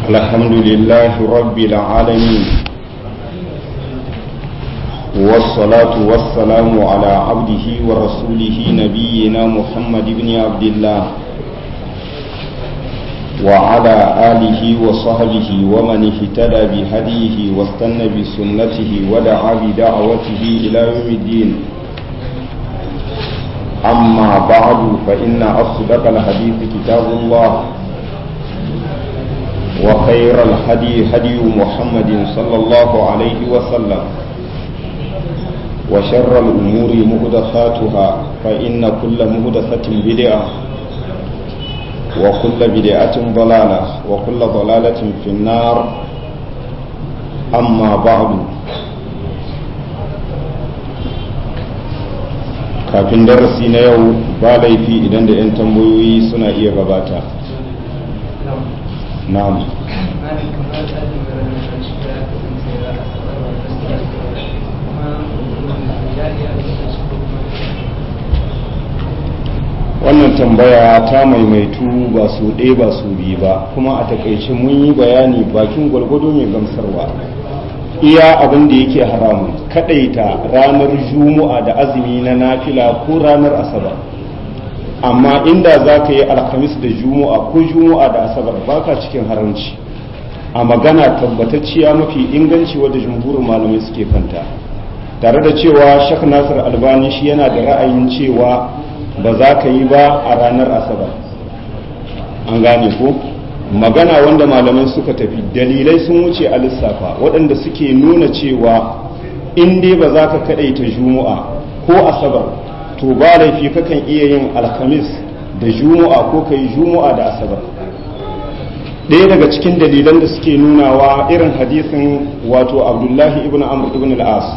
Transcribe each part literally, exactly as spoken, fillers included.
الحمد لله رب العالمين، والصلاة والسلام على عبده ورسوله نبينا محمد بن عبد الله وعلى آله وصحبه ومن اهتدى بهديه واستنى بسنته ودعا بدعوته إلى يوم الدين. أما بعد فإن أصدق الحديث كتاب الله، وخير الهدي هدي محمد صلى الله عليه وسلم، وشر الأمور محدثاتها فإن كل محدثة بدعة وكل بدعة ضلالة وكل ضلالة في النار. أما بعد، kafin darasi na yau ba laifi idan da 'yan tambayoyi suna iya gabata. na'am wannan tambaya ta maimaitu ba su ɗaya ba su biyu ba, kuma a takaice mun yi bayani bakin gwalgwado mai gamsarwa. iya abin da yake haramun kadaita ranar juma'a da azumi na nafila ko ranar asabar, amma inda za ka yi alhamis da juma'a ko juma'a da asabar baka cikin haramci a magana tabbatacciya mafi inganci wadda jumhurin malamai suke kanta, tare da cewa Sheikh Nasir Albani shi yana da ra'ayin cewa ba za ka yi ba a ranar asabar. An gane ko magana wanda malamai suka tafi dalilai sun wuce a lissafa waɗanda suke nuna cewa in dai ba za ka kaɗaita juma'a ko asabar to ba laifi kakan iya yin alhamis da juma'a ko ka yi juma'a da asabar. ɗaya daga cikin dalilan da suke nunawa irin hadisin wato abdullahi ibn amr ibn al-as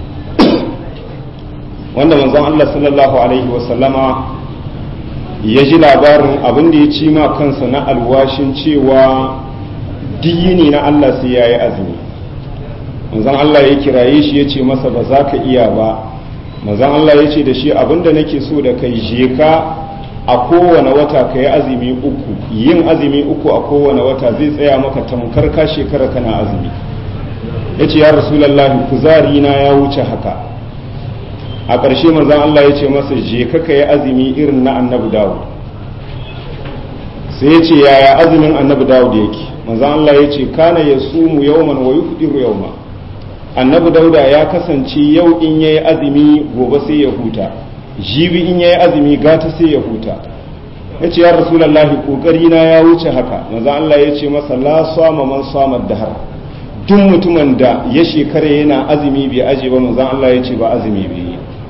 wanda manzon Allah sallallahu alaihi wasallama ya ji labarin abin da ya ci ma kansa na alwashin cewa diyini na Allah sai ya yi azumi. manzon Allah ya kiraye shi ya ce masa ba za ka iya ba. manzon Allah ya ce da shi abin da nake so da kai je ka a kowane wata ka yi azumi uku, yin azumi uku a kowane wata zai tsaya maka tamkar ka shekara kana azumi. ya ce ya rasulallahi kuzari na ya wuce haka. a ƙarshe manzon Allah ya ce masa je ka yi azumi irin na annabi Dawud. sai ya ce yaya azumin annabi Dawud yake? manzon Allah ya ce kana yasumu yawman wa yufdiru yawma. annabi Dauda ya kasance yau in yayi azumi gobe sai ya huta, jibi in yayi azumi gata sai ya huta. yace ya rasulullahi kokari na ya wuce haka. manzon Allah ya ce masa la sama man sama dahar, duk mutumin da ya shekara yana azumi bai aje ba manzon Allah ya ce ba azumi bai.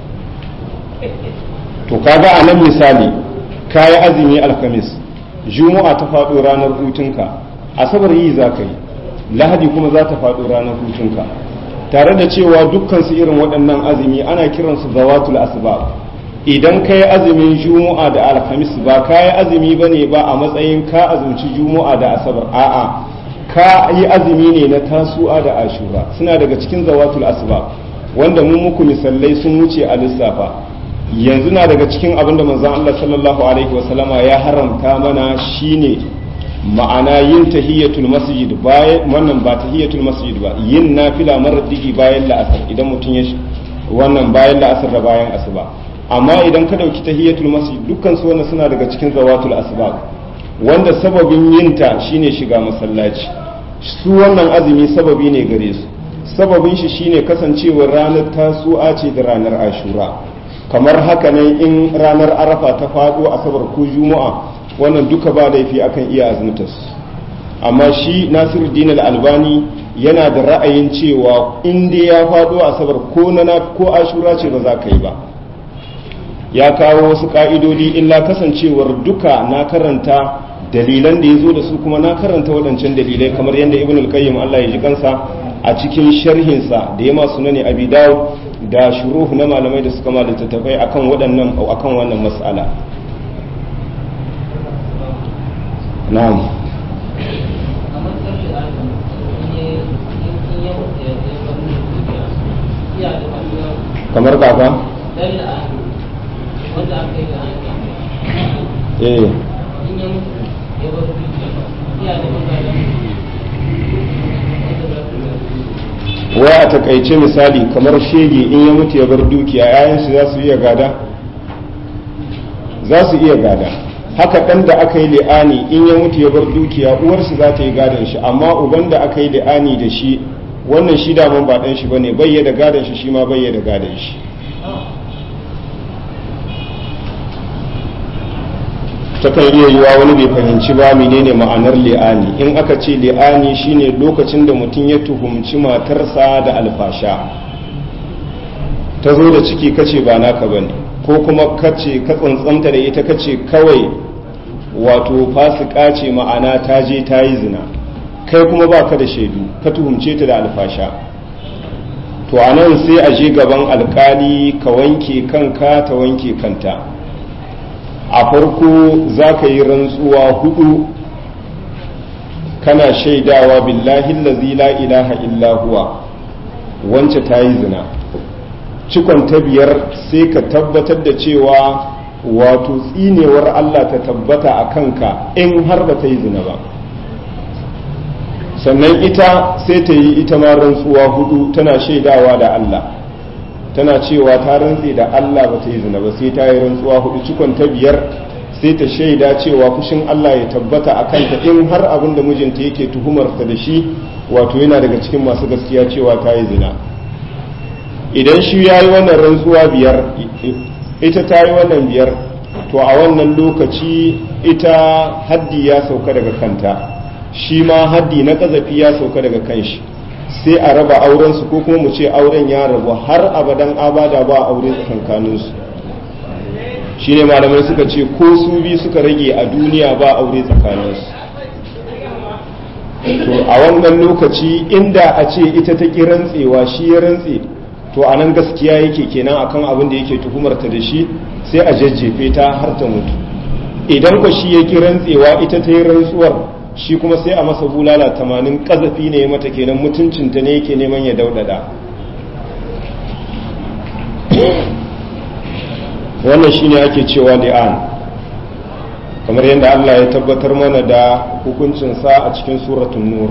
to kaga a nan misali kayi azumi alhamis, juma'a ta faɗo ranar hutunka, asabar yi za ka yi, lahadi kuma za ta faɗo ranar hutunka, tare da cewa dukkan su irin waɗannan azumi ana kiransu zawatul asbab. idan ka yi azumin juma'a da alhamis ba ka yi azumi ba ne ba a matsayin ka azumci juma'a da asabar, a'a ka yi azumi ne na tasu'a da ashura, suna daga cikin zawatul asbab wanda mun muku misalai sun wuce a lissafa. yanzu na daga cikin abin da manzon Allah sallallahu alaihi wasallama ya haramta mana shine ma'ana yin tahiyatul masjid bayan wannan ba tahiyatul masjid ba, yin nafila marar digi bayan la'asar idan mutum ya wannan bayan la'asar da bayan asuba. amma idan ka dauki tahiyatul masjid dukkan su wannan suna daga cikin zawatul asbab wanda sababin yinta shine shiga masallaci. su wannan azumi sababi ne gare su, sababin shi shine kasancewar ranar tasu'a ce da ranar ashura. kamar haka ne in ranar arafa ta faɗo asabar ko juma'a wannan duka ba laifi akan iya azumtar su. amma shi Nasiruddin Al-Albani yana da ra'ayin cewa in dai ya faɗo asabar ko na ko ashura ce ba za ka yi ba. ya kawo wasu ka'idodi illa kasancewar duka na karanta dalilan da ya zo da su, kuma na karanta waɗancan dalilai kamar yadda Ibn al-Qayyim Allah ya ji kansa a cikin sharhinsa da ya masu nane Abi Dawud da shuruhu na malamai da suka ma littattafai akan waɗannan akan wannan mas'ala. na'am kamar kaka eh wai a takaice misali kamar shege in ya mutu ya bar dukiya yayan shi za su iya gada za su iya gada haka ɗan da aka yi li'ani in ya mutu ya bar dukiya uwar shi za ta yi gadon shi amma uban da aka yi li'ani da shi wannan shi daman ba ɗan shi bane bayya da gadon shi shi ma bayya da gadon shi takan iya yiwa wani bai fahimci ba menene ma'anar li'ani in aka ce li'ani shine lokacin da mutum ya tuhumci matarsa da alfasha ta zo da ciki kace ba naka bane ko kuma kace ka tsantsanta da ita kace kawai wato fasika ce ma'ana ta je ta yi zina kai kuma baka da shaidu ka tuhumce ta da alfasha to anan sai a je gaban alkali ka wanke kanka ta wanke kanta a farko za ka yi rantsuwa hudu kana shaidawa billahi allazi la ilaha illa huwa wance ta yi zina cikon ta biyar sai ka tabbatar da cewa wato tsinewar Allah ta tabbata a kanka in har ba ta yi zina ba sannan ita sai ta yi ita ma rantsuwa hudu tana shaidawa da Allah tana cewa ta rantse da Allah ba ta yi zina ba sai ta yi rantsuwa hudu cikon ta biyar sai ta shaida cewa fushin Allah ya tabbata a kanta in har abin da mijinta yake tuhumarta da shi wato yana daga cikin masu gaskiya cewa ta yi zina idan shi ya yi wannan rantsuwa biyar ita ta yi wannan biyar to a wannan lokaci ita haddi ya sauka daga kanta shi ma haddi na kazafi ya sauka daga kanshi sai a raba aurensu ko kuma mu ce auren ya rabu har abadan abada ba aure tsakankaninsu shi ne malamai suka ce ko su bi suka rage a duniya ba aure tsakaninsu to a wannan lokaci inda a ce ita ta ƙi rantsewa shi ya rantse to a nan gaskiya yake kenan akan abin da yake tuhumarta da shi sai a jajjefe ta har ta mutu idan ko shi ya ƙi rantsewa ita ta yi rantsuwar shi kuma sai a masa bulala tamanin kazafi ne mata kenan mutuncinta ne yake neman ya daudada wannan shine ake cewa li'an kamar yadda Allah ya tabbatar mana da hukuncinsa a cikin suratul nur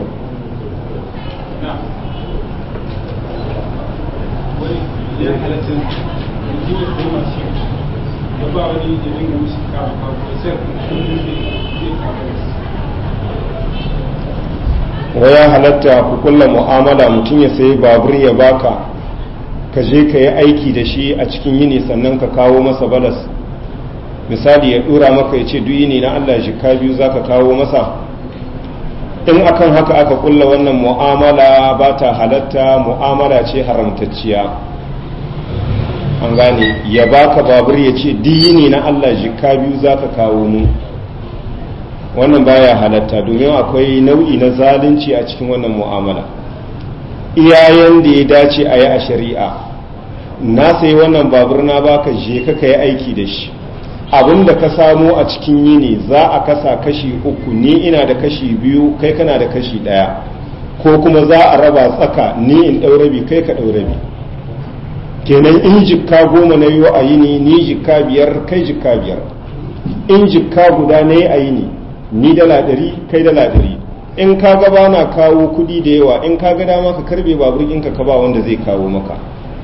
waya halatta ku kulla mu'amala mutum ya sayi babur ya baka ka je ka yi aiki da shi a cikin yini sannan ka kawo masa balas misali ya dora maka ya ce duk yini na Allah jika biyu za ka kawo masa in akan haka aka kulla wannan mu'amala ba ta halatta mu'amala ce haramtacciya an gane ya baka babur ya ce duk yini na Allah jika biyu za ka kawo mu wannan baya halatta domin akwai nau'i na zalunci a cikin wannan mu'amala iyayen da ya dace a yi a shari'a na sayi wannan babur na baka je ka yi aiki da shi abinda ka samu a cikin yini za a kasa kashi uku ni ina da kashi biyu kai kana da kashi daya ko kuma za a raba tsaka ni in ɗau rabi kai ka ɗau rabi kenan in jikka goma na yi a yini ni jikka biyar kai jikka biyar in jikka guda na yi a yini ni dala ɗari kai dala ɗari in ka ga ba na kawo kuɗi da yawa in ka ga dama ka karbe babur ɗinka ka ba wanda zai kawo maka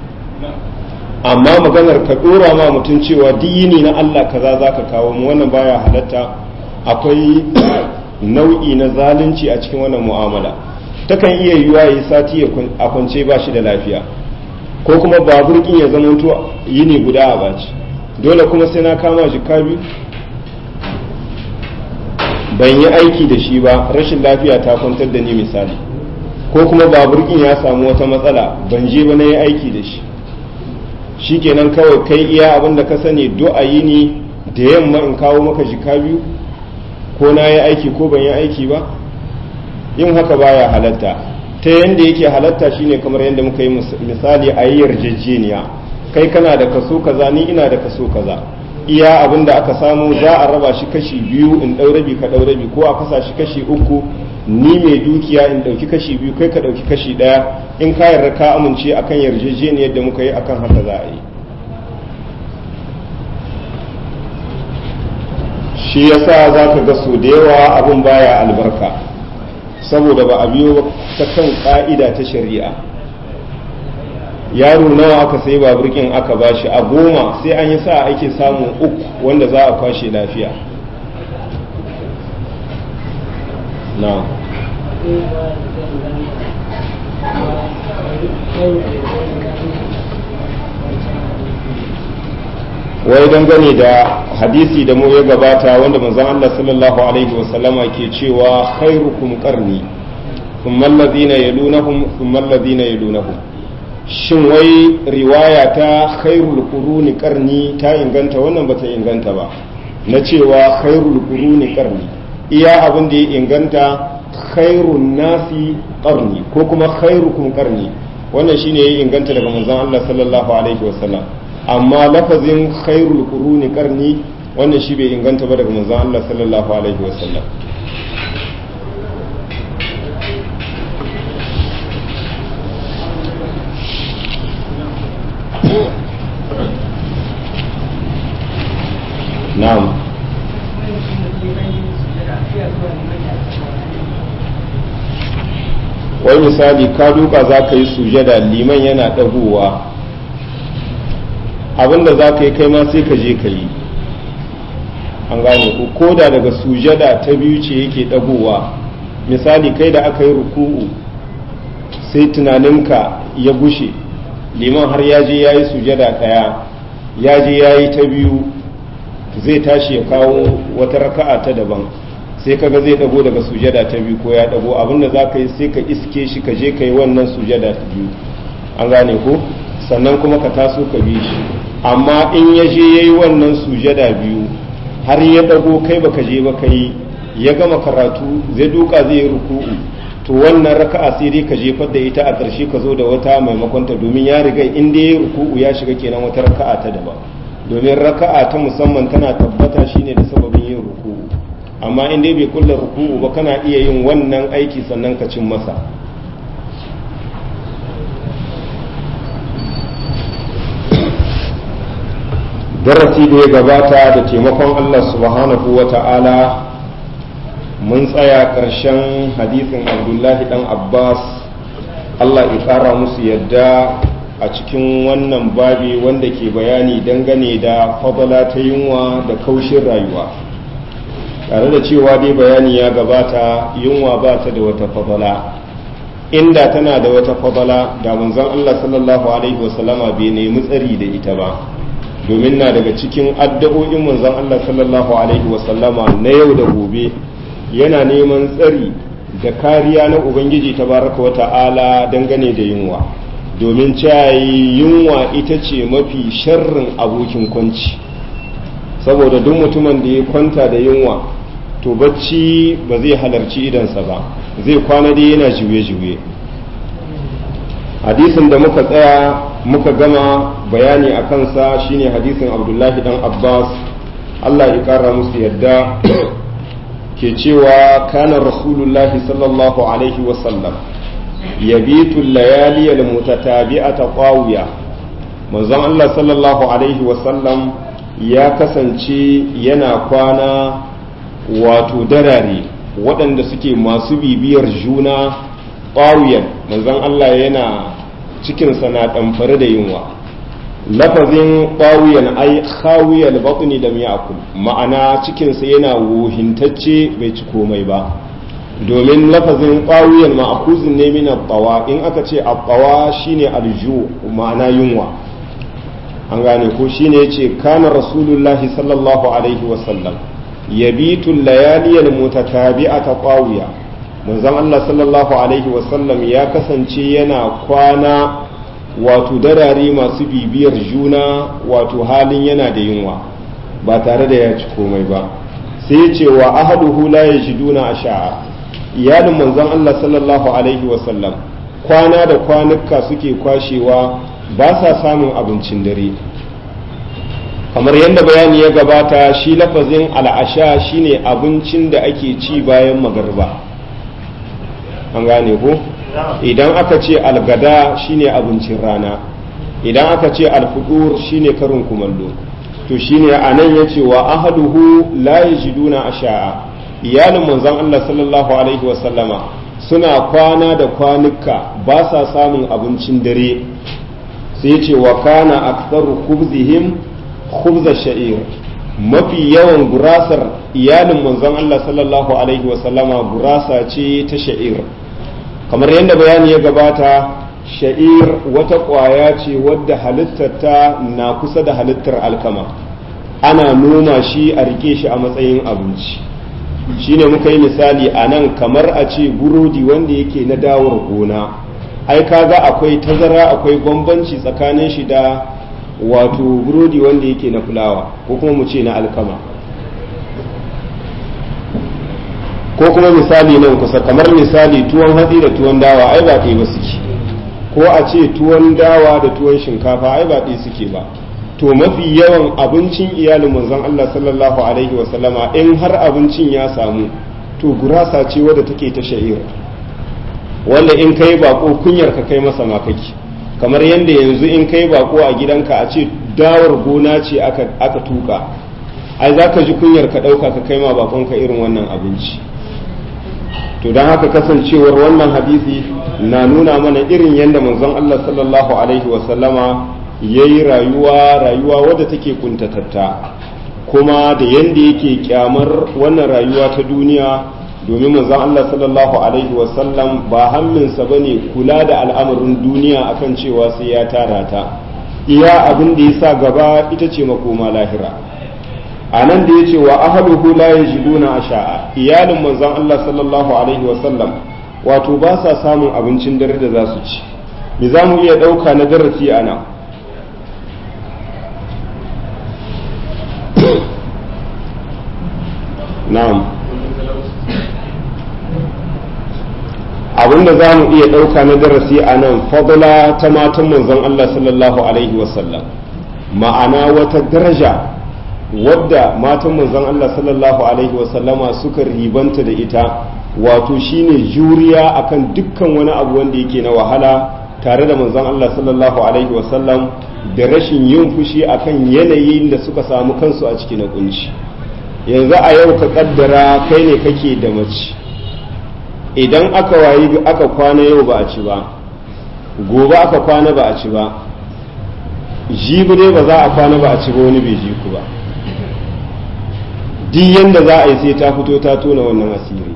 amma maganar ka ɗora ma mutum cewa dini na Allah kaza za ka kawo mu wannan baya halatta akwai nau'i na zalunci a cikin wannan mu'amala takan iya yiwa yi sati a kwance ba shi da lafiya ko kuma babur ɗin ya zamanto yini guda a baci dole kuma sai na kama jikka biyu ban yi aiki da shi ba rashin lafiya ta kwantar da ni misali ko kuma babur ɗin ya samu wata matsala ban je ba na yi aiki da shi shikenan kawai kai iya abin da ka sani du'a yi ni da yamma in kawo maka jika biyu ko na yi aiki ko ban yi aiki ba yin haka baya halatta ta yanda yake halatta shine kamar yadda muka yi misali a yi yarjejeniya kai kana da kaso kaza ni ina da kaso kaza iya abin da aka samu za a raba shi kashi biyu in ɗau rabi ka ɗau rabi ko a kasa shi kashi uku ni mai dukiya in ɗauki kashi biyu kai ka ɗauki kashi ɗaya in ka yarda ka amince akan yarjejeniyar da muka yi akan haka za a yi shi yasa za ka ga so da yawa abin baya albarka saboda ba a biyo ta kan ƙa'ida ta shari'a yaro nawa aka sai baburkin aka bashi a goma sai an yi sa ake samun uku wanda za a kwashe lafiya. na wai dangane da hadisi da mu ya gabata wanda manzon Allah sallallahu alaihi wasallama ke cewa khairukum qarni thumma alladhina yalunahum thumma alladhina yalunahum, shin wai riwaya ta khairul quruni qarni ta inganta? Wannan bata inganta ba, na cewa khairul quruni qarni, iya abin da ya inganta khairun nasi qarni ko kuma khairukum qarni, wannan shine ya inganta daga manzon Allah sallallahu alaihi wasallam. amma lafazin khairul quruni qarni wannan shi bai inganta ba daga manzon Allah sallallahu alaihi wasallam. na'am wai misali ka duka za ka yi sujada liman yana ɗagowa, abinda za ka yi kai ma sai ka je ka yi, an gane ku, ko da daga sujada ta biyu ce yake ɗagowa. Misali kai da aka yi ruku'u sai tunaninka ya gushe, liman har ya je ya yi sujada ɗaya, ya je ya yi ta biyu, zai tashi ya kawo wata raka'a ta daban, sai kaga zai dago daga sujada ta biyu ko ya dago, abinda za ka yi sai ka iske shi ka je ka yi wannan sujada ta biyu, an gane ko, sannan kuma ka taso ka bi shi. Amma in ya je ya yi wannan sujada biyu har ya dago kai baka je ba kai, ya gama karatu zai duka zai yi ruku'u, to wannan raka'a sai dai ka jefar da ita a ƙarshe ka zo da wata maimakon ta, domin ya riga in dai ya ruku'u ya shiga kenan wata raka'a ta daban, domin raka'a ta musamman tana tabbata shine da sababin yin ruku'u. Amma in dai bai kulla ruku'u ba kana iya yin wannan aiki sannan ka cin masa. darasi da ya gabata da taimakon Allah subhanahu wa ta'ala mun tsaya ƙarshen hadisin Abdullahi dan Abbas, Allah ya ƙara musu yadda, a cikin wannan babi wanda ke bayani dangane da fadala ta yunwa da kaushin rayuwa. Tare da cewa dai bayani ya gabata, yunwa ba ta da wata fadala, inda tana da wata fadala da manzon Allah sallallahu alaihi wasallama bai nemi tsari da ita ba, domin na daga cikin addu'o'in manzon Allah sallallahu alaihi wasallama na yau da gobe yana neman tsari da kariya na Ubangiji tabaraka wa ta'ala dangane da yunwa, domin cayi yunwa ita ce mafi sharrin abokin kwanci, saboda duk mutumin da ya kwanta da yunwa to bacci ba zai halarci idansa ba, zai kwana dai yana juye-juye. hadisin da muka tsaya muka gama bayani a kansa shine hadisin Abdullahi dan Abbas, Allah ya kara musu yadda, ke cewa kana rasulullahi sallallahu alaihi wasallam yabitu layali almutatabi'ata qawiya, manzon Allah sallallahu alaihi wasallam ya kasance yana kwana wato darare waɗanda suke masu bibiyar juna qawiyan, manzon Allah yana cikinsa na ɗamfare da yunwa. Lafazin qawiyan ai khawiyal batni lam ya'kul, ma'ana cikinsa yana wuhintacce bai ci komai ba, domin lafazin qawiyan ma'khuzun ne min at-tawa, in aka ce at-tawa shine alju, ma'ana yunwa, an gane ko. shine yace kana rasulullahi sallallahu alaihi wa sallam yabitu layali al-mutatabi'ata qawiya, manzon Allah sallallahu alaihi wa sallam ya kasance yana kwana wato darare masu bibiyar juna, wato halin yana da yunwa ba tare da ya ci komai ba. sai ce wa ahaduhu la yajiduna asha'a, iyalin manzon Allah sallallahu alaihi wa sallam kwana da kwanuka suke kwashewa ba sa samun abincin dare. Kamar yadda bayani ya gabata, shi lafazin al'asha shine abincin da ake ci bayan magarba, an gane ko. Idan aka ce algada shine abincin rana, idan aka ce alfudur shine karin kumallo. To shine anan yace wa ahaduhu la yajiduna asha'a, iyalin manzon Allah sallallahu alaihi wa sallama suna kwana da kwanuka ba sa samun abincin dare. sai ce wa kana aktsaru khubzihim khubza sha'ir, mafi yawan gurasar iyalin manzon Allah sallallahu alaihi wasallama gurasa ce ta sha'ir. Kamar yadda bayani ya gabata, sha'ir wata ƙwaya ce wadda halittarta na kusa da halittar alkama, ana noma shi a rike shi a matsayin abinci. Shine muka yi misali a nan kamar a ce burodi wanda yake na dawar gona, ai kaga akwai tazara, akwai bambanci tsakanin shi da wato burodi wanda yake na fulawa ko kuma mu ce na alkama. Ko kuma misali nan kusa kamar misali tuwon hatsi da tuwon dawa ai ba ɗaya ba suke, ko a ce tuwon dawa da tuwon shinkafa ai ba ɗaya suke ba. To mafi yawan abincin iyalin manzon Allah sallallahu alaihi wasallama in har abincin ya samu to gurasa ce wadda take ta sha'ir, wanda in kai bako kunyar ka kai masa makaki, kamar yadda yanzu in kai bako a gidanka a ce dawar gona ce aka, aka tuka, ai za ka ji kunyar ka ɗauka ka kai ma bakonka irin wannan abinci. To don haka kasancewar wannan hadisi na nuna mana irin yadda manzon Allah sallallahu alaihi wasallama ya yi rayuwa rayuwa wadda take kuntatatta, kuma da yadda yake kyamar wannan rayuwa ta duniya, domin manzon Allah sallallahu alaihi wasallam ba hamminsa ba ne kula da al'amarin duniya akan cewa sai ya tara ta, iya abin da ya sa gaba ita ce makoma lahira. A nan da ya ce wa ahaluhu la yajiduna asha'a, iyalin manzon Allah sallallahu alaihi wasallam wato ba sa samun abincin dare da za su ci. Me za mu iya ɗauka na darasi a nan? Na'am, abinda za mu iya ɗauka na darasi a nan fadla ta matan manzon Allah sallallahu alaihi wasallam, ma'ana wata daraja wadda matan manzon Allah sallallahu alaihi wasallama suka ribanta da ita, wato shine juriya akan dukkan wani abu wanda yake na wahala tare da manzon Allah sallallahu alaihi wasallam, da rashin yin fushi akan yanayin da suka samu kansu a cikin kunci. Yanzu a yau ka kaddara kai ne kake da mace, idan aka wayi aka kwana yau ba a ci ba, gobe aka kwana ba a ci ba, jibi dai ba za a kwana ba a ci ba, wani bai ji ku ba, duk yanda za a yi sai ta fito ta tona wannan asiri.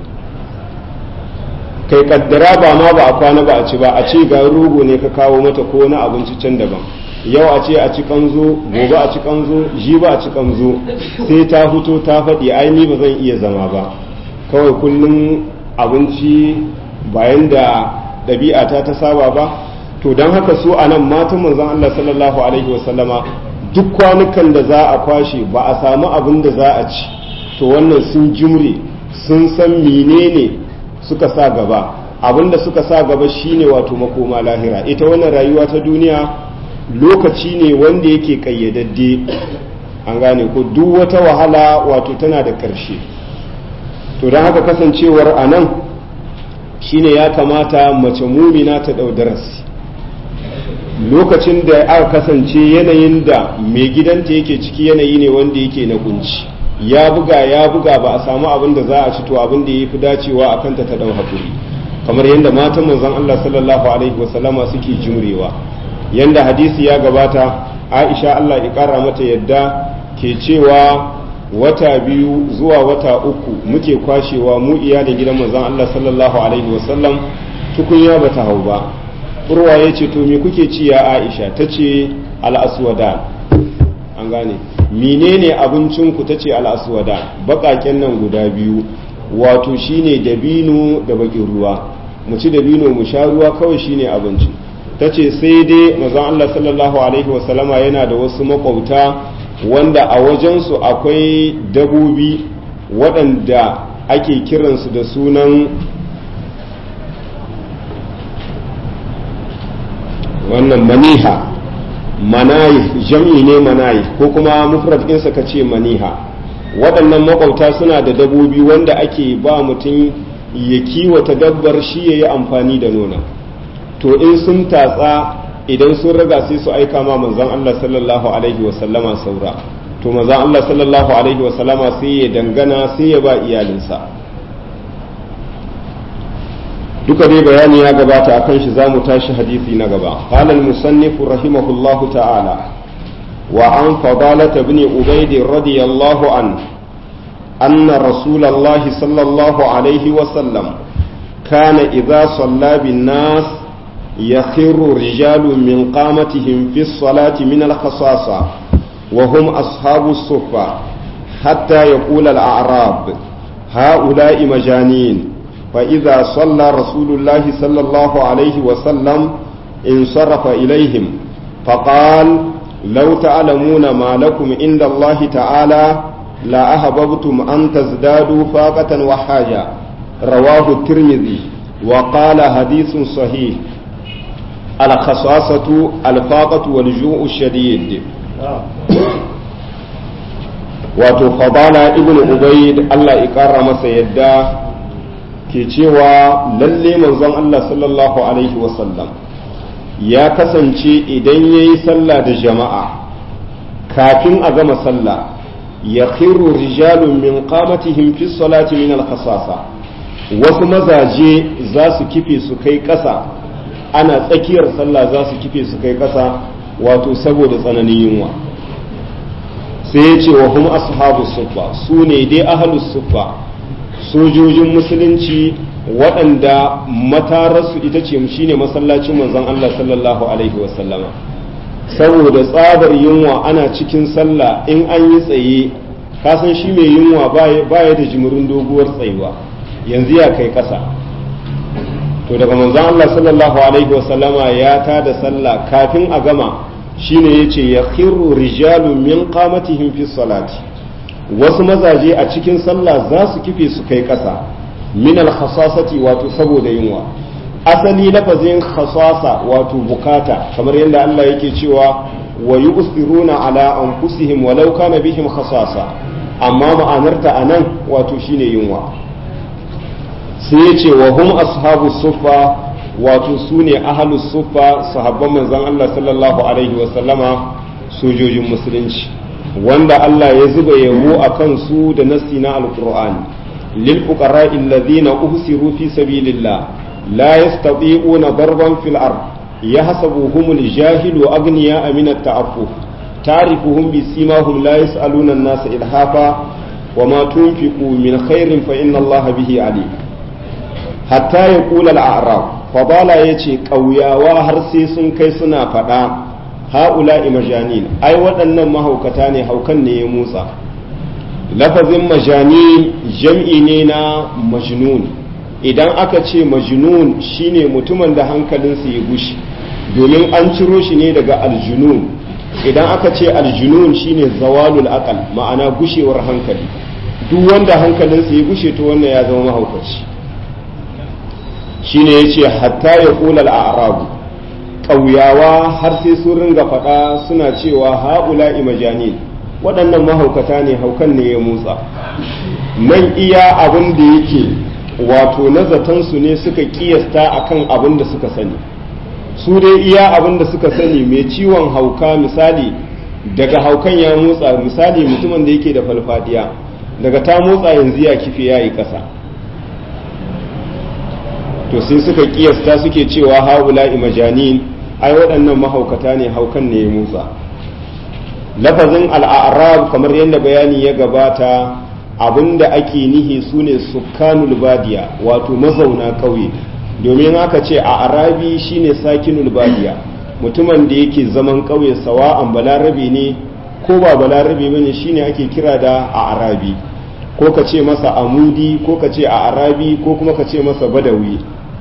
Kai kaddara ba ma ba a kwana ba a ci ba, a ce ga rogo ne ka kawo mata ko wani abinci can daban, yau a ce a ci kanzo, gobe a ci kanzo, jibi a ci kanzo, sai ta fito ta faɗi ai ni ba zan iya zama ba, kawai kullum abinci bayan da ɗabi'a ta ta saba ba. To don haka su a nan matan manzon Allah sallallahu alaihi wasallama duk kwanukan da za a kwashe ba a samu abin da za a ci, to wannan sun jimre, sun san menene suka sa gaba, abin da suka sa gaba shine wato makoma lahira. Ita wannan rayuwa ta duniya lokaci ne wanda yake kayyadadde, an gane ko duk wata wahala wato tana da ƙarshe. To don haka kasancewar a nan shine ya kamata mace mumina ta ɗau darasi. Lokacin da aka kasance yanayin da mai gidanta yake ciki yanayi ne wanda yake na kunci, ya buga ya buga ba a samu abin da za a ci, to abin da ya fi dacewa a kanta ta ɗau haƙuri, kamar yadda matan manzon Allah sallallahu alaihi wasallama suke jimrewa. Yanda hadisi ya gabata, Aisha Allah ya ƙara mata yadda ke cewa wata biyu zuwa wata uku muke kwashewa mu iyalin gidan manzon Allah sallallahu alaihi wasallam, tukunya bata hau ba. Urwa ya ce to me kuke ci ya Aisha? Ta ce al-aswadan, an gane menene abincin ku? Ta ce al-aswadan, baƙaƙen nan guda biyu, wato shine dabino da bakin ruwa, mu ci dabino mu sha ruwa kawai shine abinci. Ta ce sai dai manzon Allah sallallahu alaihi wasallama yana da wasu makwauta wanda a wajensu akwai dabobi waɗanda ake kiransu da sunan wannan maniha, manayi jam'i ne manayi, ko kuma mufrad ɗinsa ka ce maniha. Waɗannan makwauta suna da dabobi wanda ake ba mutum ya kiwata dabbar shi ya yi amfani da nona. To in sun tatsa idan sun raga sai su aika ma manzon Allah sallallahu alaihi wasallama saura, to manzon Allah sallallahu alaihi wasallama sai ya dangana sai ya ba iyalinsa. duka dai bayani ya gabata akan shi zamu tashi hadisi na gaba. Qala al-musannif rahimahullahu ta'ala wa an fadalah ibn ubayd radiyallahu an anna rasulallahi sallallahu alaihi wa sallam kana idha salla bin nas yakhiru rijalun min qamatihim fi as-salati min al-khasasa wa hum ashabu as-suffa hatta yaqula al-a'rab ha'ula'i majanin. فإذا صلى رسول الله صلى الله عليه وسلم انصرف إليهم فقال لو تعلمون ما لكم عند الله تعالى لا أحببتم أن تزدادوا فاقة وحاجة. رواه الترمذي وقال حديث صحيح. الخصاصة الفاقة والجوع الشديد. وتفضل ابن عبيد الله إكرم سيدا ke cewa lalle manzon Allah sallallahu alaihi wasallam ya kasance idan ya yi sallah da jama'a kafin a gama sallah ya khiru rijalun min qamatihim fi salati min al-khasasa wasu mazaje za su kife su kai ƙasa ana tsakiyar sallah za su kife su kai ƙasa wato saboda tsananin yunwa sai ya ce wa hum ashabus suffa su ne dai ahlus suffa sojojin musulunci waɗanda matararsu ita ce shine masallacin manzon Allah sallallahu alaihi wasallama saboda tsabar yunwa ana cikin sallah in an yi tsaye kasan shi mai yunwa baya da jimirin doguwar tsayuwa yanzu ya kai ƙasa to daga manzon Allah sallallahu alaihi wasallama ya tada sallah kafin a gama shine yace ya khirru rijalun min qamatihim fi salati wasu mazaje a cikin sallah za su kife su kai ƙasa min al-khasasati wato saboda yunwa asali lafazin khasasa wato bukata kamar yadda Allah yake cewa wa yusiruna ala anfusihim walau kana bihim khasasa amma ma'anarta anan wato shine yunwa sai yace wa hum ashabu suffa wato sune ahlus suffa sahabban manzon Allah sallallahu alaihi wa sallama sojojin musulunci wanda Allah ya zuba yabo a kansu da nassi na alqur'ani lil fuqara'i alladhina uhsiru fi sabilillah la yastati'una darban fil ard yahsabuhum al-jahilu aghniya min at-ta'affuf ta'rifuhum bi simahum la yas'aluna an-nasa ilhafa wa ma tunfiqu min khairin fa inna Allaha bihi alim hatta yaqula al-a'rab fadala yace kauyawa har sai sun kai suna fada ha'ula'i majanin ai waɗannan mahaukata ne haukan ne ya motsa lafazin majanin jam'i ne na majnun idan aka ce majnun shine mutumin da hankalinsa ya gushi domin an ciro shi ne daga aljunun idan aka ce aljunun shine zawalul aqal ma'ana gushewar hankali duk wanda hankalinsa ya gushe to wannan ya zama mahaukaci shine yace hatta ya qula al-a'rabu ƙauyawa har sai sun ringa faɗa suna cewa haƙula imajani waɗannan mahaukata ne haukan ne ya motsa nan iya abin da yake wato na zatansu ne suka ƙiyasta akan abin da suka sani su dai iya abin da suka sani mai ciwon hauka misali daga haukan ya motsa misali mutumin da yake da falfadiya daga ta motsa yanzu ya kife ya yi ƙasa to sai suka ƙiyasta suke cewa haƙula imajani ai waɗannan mahaukata ne haukan ne ya motsa lafazin al'arab kamar yadda bayani ya gabata abinda ake nihi su ne sukkanul badiya wato mazauna ƙauye domin aka ce a arabi shine sakinul badiya mutumin da yake zaman ƙauye sawa'an balarabe ne ko ba balarabe bane shine ake kira da a arabi ko ka ce masa amudi ko ka ce a arabi ko kuma ka ce masa badawi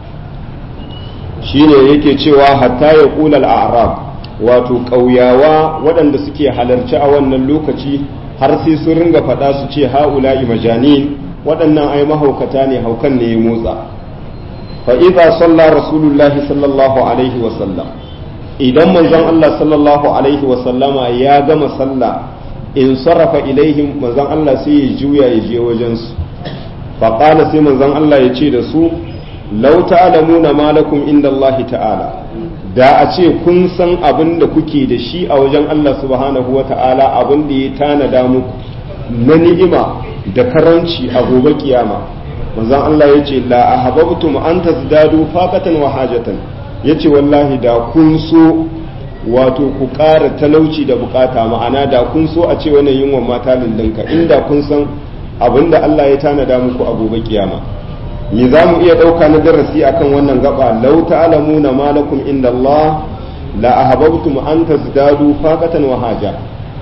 shine yake cewa hatta ya kula al'arab wato ƙauyawa waɗanda suke halarci a wannan lokaci har sai sun ringa faɗa su ce ha'ula'i majanin waɗannan ai mahaukata ne haukan ne ya motsa fa idza salla rasulullahi sallallahu alaihi wa sallam idan manzon Allah sallallahu alaihi wa sallama ya gama sallah in sarrafa ilaihim manzon Allah sai ya juya ya je wajen su fa qala sai manzon Allah ya ce da su law ta'lamuna ma lakum inda Allah ta'ala da a ce kun san abin da kuke da shi a wajen Allah subhanahu wa ta'ala abin da ya tanada muku na ni'ima da karanci a gobe kiyama manzon Allah yace la ahabbtum an tazdadu faqatan wa hajatan yace wallahi da kun so wato ku ƙara talauci da bukata, ma'ana da kun so a ce wannan yunwa mata lindinka inda kun san abinda Allah ya tanada muku a gobe kiyama. me za mu iya ɗauka na darasi akan wannan gaba? lau ta'lamuna ma lakum inda Allah la ahabbtum an tazdadu faqatan wa haja.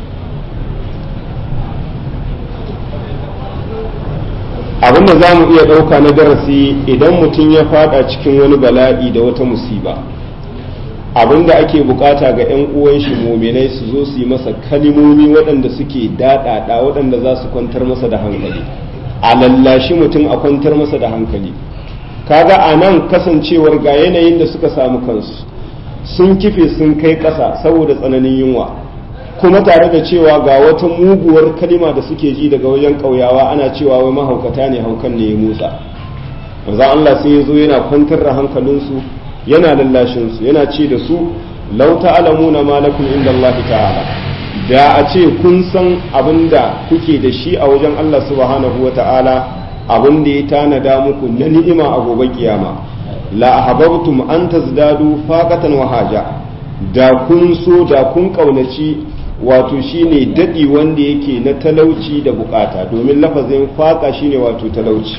abinda za mu iya ɗauka na darasi idan mutum ya fada cikin wani bala'i da wata musiba, abinda ake bukata ga 'yan uwan shi muminai su zo su yi masa kalimomi waɗanda suke daɗaɗa waɗanda za su kwantar masa da hankali, a lallashi mutum a kwantar masa da hankali. kaga a nan kasancewar ga yanayin da suka samu kansu sun kife sun kai ƙasa saboda tsananin yunwa, kuma tare da cewa ga wata muguwar kalima da suke ji daga wajen ƙauyawa ana cewa wai mahaukata ne, haukan ne ya motsa. manzo Allah sai ya zo yana kwantar da hankalinsu, yana lallashin su, yana ce da su law ta'lamuna ma lakum inda Allah ta'ala, da a ce kun san abinda kuke da shi a wajen Allah subhanahu wa ta'ala, abin da ya tanada muku na ni'ima a gobe kiyama, la ahabbtum an tazdadu faqatan wa haja, da kun so da kun kaunaci wato shine dadi wanda yake na talauci da bukata, domin lafazin faqa shine wato talauci.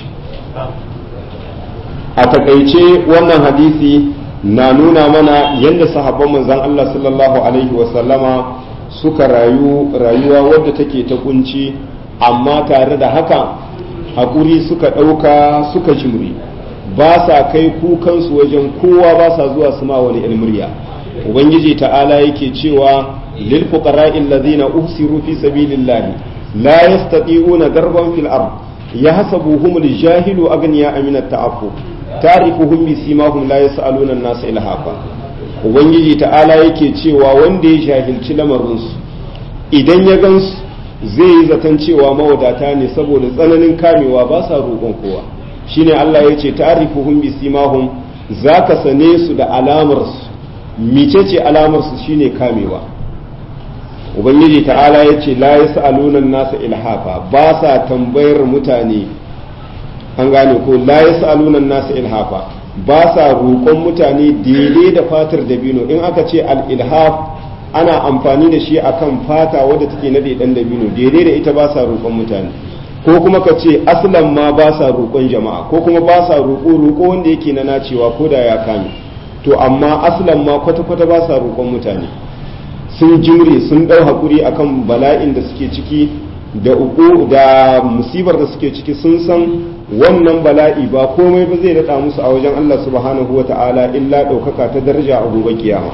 a takaice wannan hadisi na nuna mana yadda sahabban manzon Allah sallallahu alaihi wasallama suka rayu rayuwa wadda take ta kunci, amma tare da haka hakuri suka ɗauka suka jimri, ba sa kai kukansu wajen kowa, ba sa zuwa su ma wani ilmurya. ubangiji ta'ala yake cewa lil fuqara'i alladhina uhsiru fi sabilillahi la yastati'una darban fil ard yahsabuhum al-jahilu aghniya min at-ta'affuf ta'rifuhum bi simahum la yas'aluna an-nasa ilhafa. ubangiji ta'ala yake cewa wanda ya jahilci lamarinsu idan ya gansu zai yi zaton cewa mawadata ne saboda tsananin kamewa, ba sa roƙon kowa. shine Allah ya ce ta'rifuhum bi simahum, zaka sane su da alamarsu. micece alamarsu shine kamewa. ubangiji ta'ala ya ce la yas'aluna an-nasa ilhafa, ba sa tambayar mutane, an gane ko la yas'aluna an-nasa ilhafa, ba sa roƙon mutane daidai da fatar dabino. in aka ce al-ilhaf ana amfani da shi akan fata wadda take nade dan dabino, daidai da ita ba sa roƙon mutane. ko kuma ka ce aslan ma ba sa roƙon jama'a, ko kuma ba sa roƙo roƙo wanda yake na nacewa ko da ya kame. to amma aslan ma kwata-kwata ba sa roƙon mutane, sun jimre sun ɗau haƙuri akan bala'in da suke ciki da uku da musibar da suke ciki, sun san wannan bala'i ba komai ba zai daɗa musu a wajen Allah subhanahu wa ta'ala illa ɗaukaka ta daraja a gobe kiyama.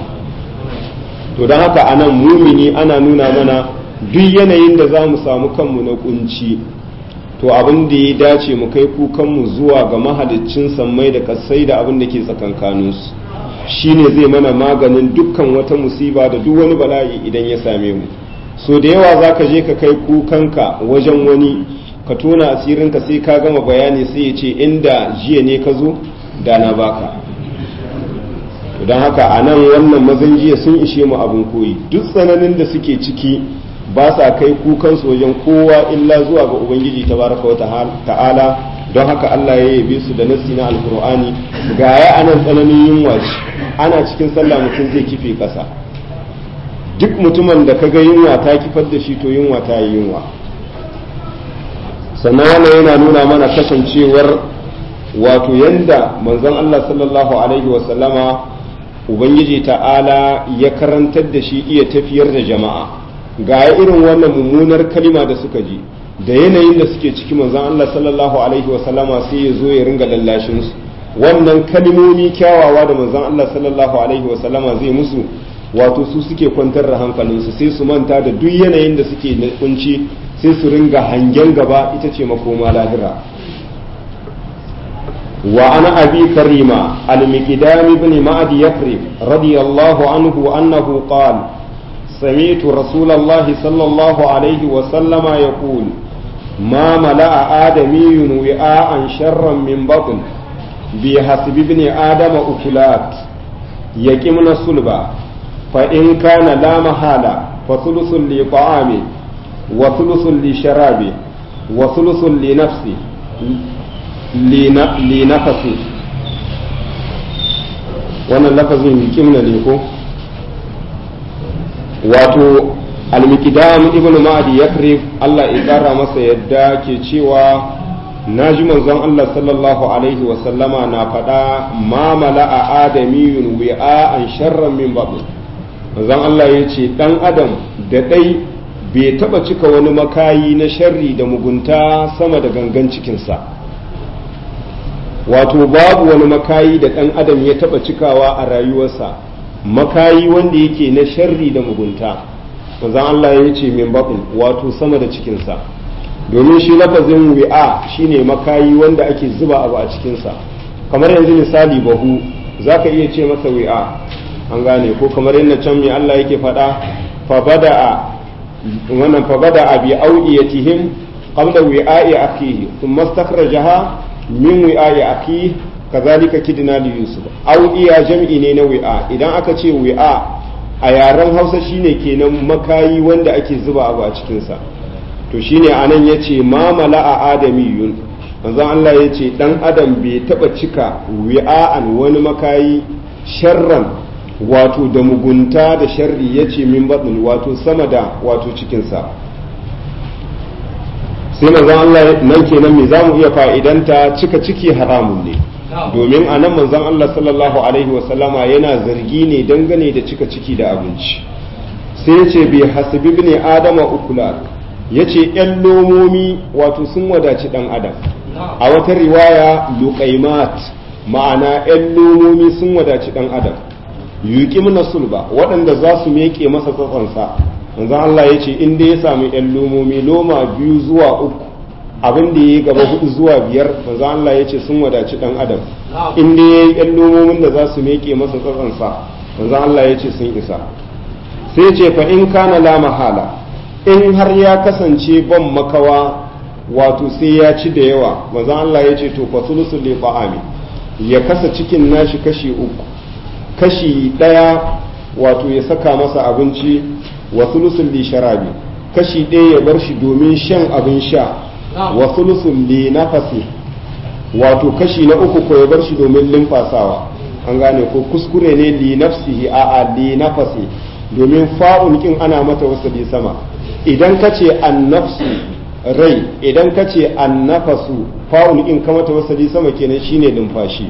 to don haka anan mumini ana nuna mana duk yanayin da za mu samu kanmu na kunci, to abin da ya dace mu kai kukanmu zuwa ga mahaliccin sammai da kasai da abin da ke tsakankaninsu, shine zai mana maganin dukkan wata musiba da duk wani bala'i idan ya same mu. so da yawa za ka je ka kai kukanka wajen wani, ka tona asirinka sai ka gama bayani sai ya ce inda jiya ne ka zo da na baka. don haka a nan wannan mazan jiya sun ishe mu abin koyi, duk tsananin da suke ciki ba sa kai kukansu wajen kowa illa zuwa ga ubangiji tabaraka wa ta'ala. don haka Allah ya yabe su da nassi na alkur'ani, ga ya anan tsananin yunwa ce, ana cikin sallah mutum zai kife kasa. duk mutumin da kaga yunwa ta kifar da shi to yunwa ta yi yunwa. sannan wannan yana nuna mana kasancewar wato yanda manzon Allah sallallahu alaihi wa sallama ubangiji ta'ala ya karantar da shi iya tafiyar da jama'a. ga irin wannan mummunar kalima da suka ji da yanayin da suke ciki, manzon Allah sallallahu alaihi wa sallama sai ya zo ya ringa lallashin su. wannan kalimomi kyawawa da manzon Allah sallallahu alaihi wa sallama zai musu, wato su suke kwantar da hankalinsu, sai su manta da duk yanayin da suke na kunci, sai su ringa hangen gaba ita ce makoma lahira. wa ana abi karima al-miqdam ibn ma'ad yafri radiyallahu anhu annahu qala سمعت رسول الله صلى الله عليه وسلم يقول ما ملأ آدمي وعاء شرا من بطن بحسب ابن آدم أكلات يكمن الصلبة فإن كان لا محالة فثلث لطعامه وثلث لشرابه وثلث لنفسه li nafasi wannan lafazin kimna ne ko wato al-miqdam ibn ma'di yakrib Allah ya kara masa yadda ke cewa naji manzon Allah sallallahu alaihi wa sallama na faɗa ma mala'a adamiyun wi'a'an sharran min babu manzon Allah ya ce dan adam da dai bai taba cika wani makayi na sharri da mugunta sama da gangan cikinsa wato babu wani makayi da dan adam ya taba cikawa a rayuwarsa makayi wanda yake na sharri da mugunta manzon Allah ya ce min babu wato sama da cikinsa domin shi lafazin wi'a shine makayi wanda ake zuba abu a cikinsa kamar yanzu misali bahu zaka iya ce masa wi'a an gane ko kamar yadda can mai Allah yake faɗa fa bada'a wannan fa bada'a bi awiyatihim qabla wi'a'i akhihi thumma istakhrajaha min wi'a'i akhihi kazalika kidna li yusuf awiya jam'i ne na wi'a idan aka ce wi'a a yaren Hausa shine kenan makayi wanda ake zuba abu a cikinsa to shine anan yace ma mala'a adamiyun manzon Allah yace dan adam bai taba cika wi'a'an wani makayi sharran wato da mugunta da sharri yace min batn wato sama da wato cikin sa sai manzon Allah nan kenan me zamu iya fa'idanta cika ciki haramun ne domin anan manzon Allah sallallahu alaihi wasallama yana zargi ne dangane da cika ciki da abinci sai yace bi hasbi ibn adama ukula ya ce ‘yan lomomi wato sun wadaci ɗan adam a wata riwaya luƙaimat ma'ana ‘yan lomomi sun wadaci ɗan adam yuƙi mana sulba waɗanda za su meƙe masa tsatsansa manzan Allah ya ce inda ya sami ‘yan lomomi loma biyu zuwa uku abin da ya yi gaba hudu zuwa biyar manzan Allah ya ce sun wadaci ɗan adam inda ya yi ‘yan lomomin da za su meƙe masa tsatsansa manzan Allah ya ce sun isa sai ce fa in kana la mahala in har ya kasance ban makawa wato sai ya ci da yawa manzon Allah ya ce to fa sulusul li ta'ami ya kasa cikin nashi kashi uku kashi daya wato ya saka masa abinci wa sulusul li sharabi kashi daya ya bar shi domin shan abin sha wa sulusul li nafasi wato kashi na uku ko ya bar shi domin limfasawa an gane ko kuskure ne li nafsihi a a li nafasi domin fa'un kin ana mata wasali sama idan ka ce annafsu rai idan ka ce annafasu fa'ul in ka mata wasali sama kenan shine numfashi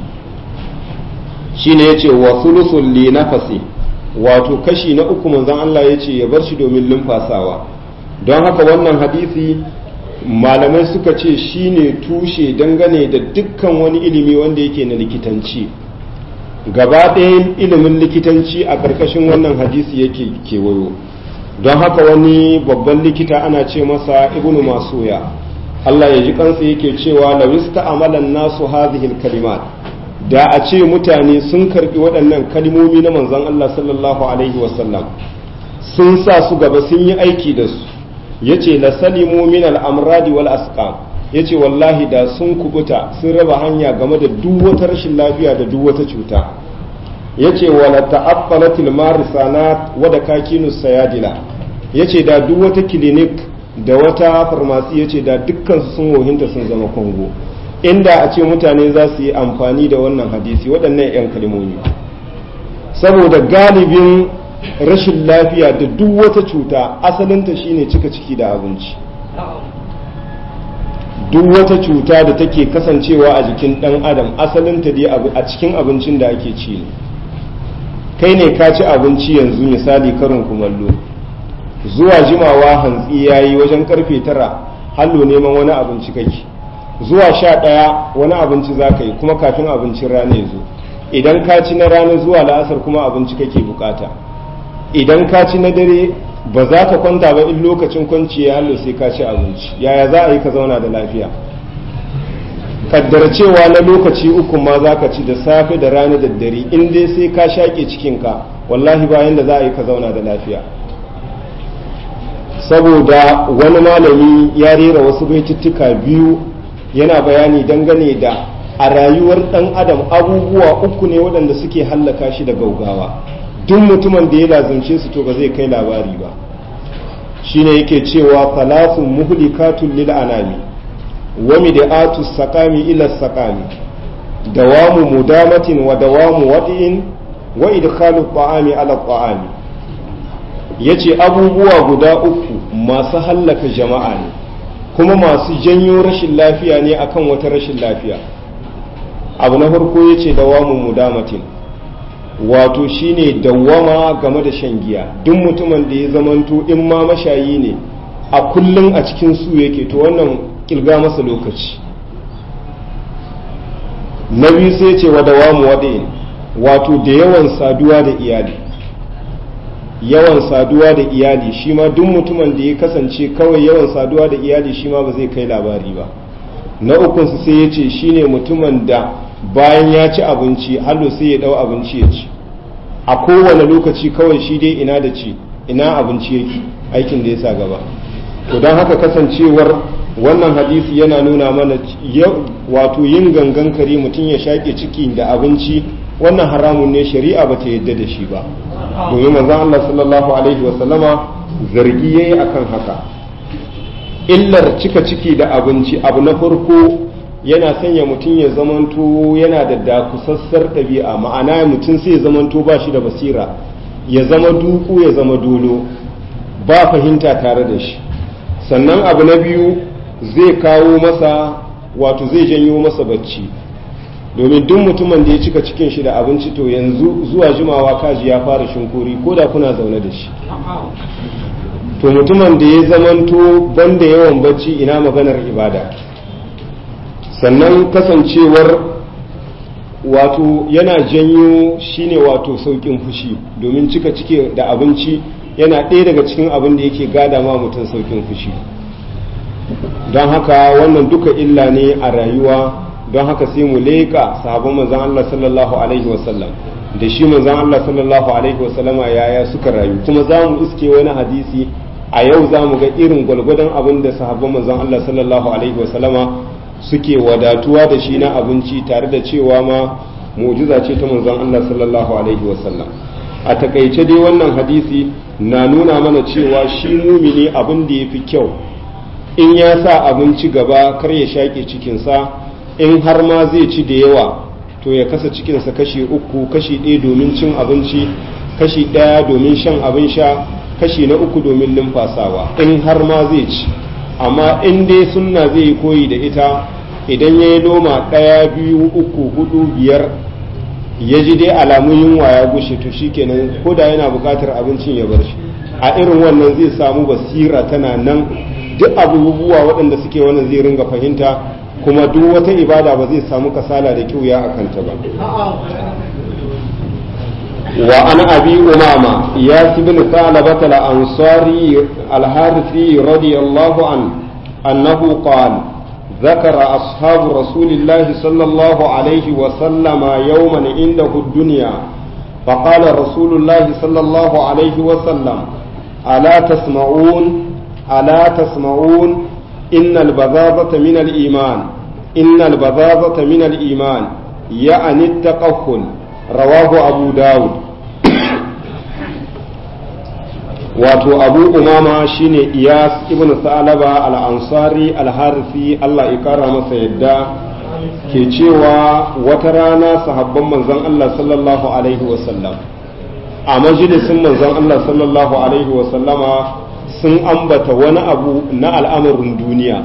shine yace wa sulusul li nafasi wato kashi na uku manzon Allah yace ya bar shi domin lumfasawa don haka wannan hadisi malamai suka ce shine tushe dangane da dukkan wani ilimi wanda yake na likitanci gaba ɗayan ilimin likitanci a ƙarƙashin wannan hadisi yake kewayo don haka wani babban likita ana ce masa ibnu masuya Allah ya ji kansa yake cewa lawista amalan nasu hadhihi kalimat da a ce mutane sun karbi waɗannan kalmomi na manzon Allah sallallahu alaihi wasallam sun sa su gaba sun yi aiki da su yace la salimu min al-amradi wal asqam yace wallahi da sun kubuta sun raba hanya game da duk wata rashin lafiya da duk wata cuta yace wala ta'affalatil marisanat wa dakakinus sayadila yace da duk wata clinic da wata farmasi yace da dukkan su sun wohinta sun zama kongo inda a ce mutane za su yi amfani da wannan hadisi waɗannan 'yan kalmomi saboda galibin rashin lafiya da duk wata cuta asalinta shine cika ciki da abinci duk wata cuta da take kasancewa a jikin ɗan adam asalinta dai a cikin abincin da ake ci ne kai ne ka ci abinci yanzu misali karin kumallo zuwa jimawa hantsi yayi wajen karfe tara hallo neman wani abinci kake zuwa sha ɗaya wani abinci za ka yi kuma kafin abincin rana ya zo idan ka ci na rana zuwa la'asar kuma abinci kake bukata idan ka ci na dare ba za ka kwanta ba in lokacin kwanci ya hallo sai ka ci abinci yaya za a yi ka zauna da lafiya kaddara cewa na lokaci uku ma za ka ci da safe da rana da dare in dai sai ka shaƙe cikinka wallahi bayan da za a yi ka zauna da lafiya saboda wani malami ya rera wasu baituttuka biyu yana bayani dangane da a rayuwar ɗan adam abubuwa uku ne waɗanda suke hallaka shi da gaugawa duk mutumin da ya lazimce su to ba zai kai labari ba shine yake cewa salasun muhlikatun lil anami wa mid'atu saqami ila saqami dawamu mudamatin wa dawamu wadi'in wa idkhalu ta'ami ala ta'ami. yace abubuwa guda uku masu hallaka jama'a ne kuma masu janyo rashin lafiya ne akan wata rashin lafiya. abu na farko yace dawamu mudamatin, wato shine dawwama game da shan giya. duk mutumin da ya zamanto in ma mashayi ne a kullum a cikin su yake, to wannan kilga masa lokaci. na biyu sai ce wa dawamu wada'in, wato da yawan saduwa da iyali. yawan saduwa da iyali shi ma duk mutumin da ya kasance kawai yawan saduwa da iyali shi ma ba zai kai labari ba. na ukunsu sai ya ce shine mutumin da bayan ya ci abinci hallo sai ya dau abinci ya ci a kowane lokaci, kawai shi dai ina da ci ina abinci yake, aikin da ya sa gaba. to don haka kasancewar wannan hadisi yana nuna mana wato yin gangan kare mutum ya shaƙe ciki da abinci, wannan haramun ne, shari'a ba ta yadda da shi ba. domin manzon Allah sallallahu alaihi wasallama zargi yayi akan haka. illar cika ciki da abinci, abu na farko yana sanya mutum ya zamanto yana da dakusassar ɗabi'a, ma'ana mutum sai ya zamanto ba shi da basira, ya zama duku ya zama dolo, ba fahimta tare da shi. sannan abu na biyu zai kawo masa wato zai janyo masa bacci, domin duk mutumin da ya cika cikin shi da abinci to yanzu zuwa jimawa kaji ya fara shinkuri ko da kuna zaune da shi. to mutumin da ya zamanto banda yawan bacci ina maganar ibada. sannan kasancewar wato yana janyo shine wato saukin fushi, domin cika ciki da abinci yana ɗaya daga cikin abin da yake gada ma mutum saukin fushi. don haka wannan duka illa ne a rayuwa. don haka sai mu leƙa sahabban manzon Allah sallallahu alaihi wasallam da shi manzon Allah sallallahu alaihi wasallama yaya suka rayu, kuma za mu iske wani hadisi a yau za mu ga irin gwalgwadon abin da sahabban manzon Allah sallallahu alaihi wasallama suke wadatuwa da shi na abinci, tare da cewa ma mu'jiza ce ta manzon Allah sallallahu alaihi wasallam. a takaice dai wannan hadisi na nuna mana cewa shi mumini abin da yafi kyau in ya sa abinci gaba kar ya shaƙe cikinsa, in har ma zai ci da yawa to ya kasa cikinsa kashi uku, kashi ɗaya domin cin abinci, kashi ɗaya domin shan abin sha, kashi na uku domin numfasawa, in har ma zai ci. amma in dai sunna zai yi koyi da ita, idan ya yi loma ɗaya biyu uku hudu biyar ya ji dai alamun yunwa ya gushe, to shikenan ko da yana buƙatar abincin ya bar shi. a irin wannan zai samu basira tana nan, duk abubuwa waɗanda suke wannan zai ringa fahimta, kuma duk wata ibada ba zai samu kasala da kyauya a kanta ba. wa an abi umama yas ibn salabah al-ansari al-harithi radiyallahu an annahu qala ذكر أصحاب رسول الله صلى الله عليه وسلم يوما عنده الدنيا فقال رسول الله صلى الله عليه وسلم ألا تسمعون ألا تسمعون إن البذاذة من الإيمان إن البذاذة من الإيمان يعني التقفل رواه أبو داود. wato abu umama shine iyas ibn sa'alaba al-ansari al-harisi Allah ya kara masa yadda ke cewa wata rana sahabban manzon Allah sallallahu alaihi wasallam a majalisin manzon Allah sallallahu alaihi wasallama sun ambata wani abu na al'amarin duniya,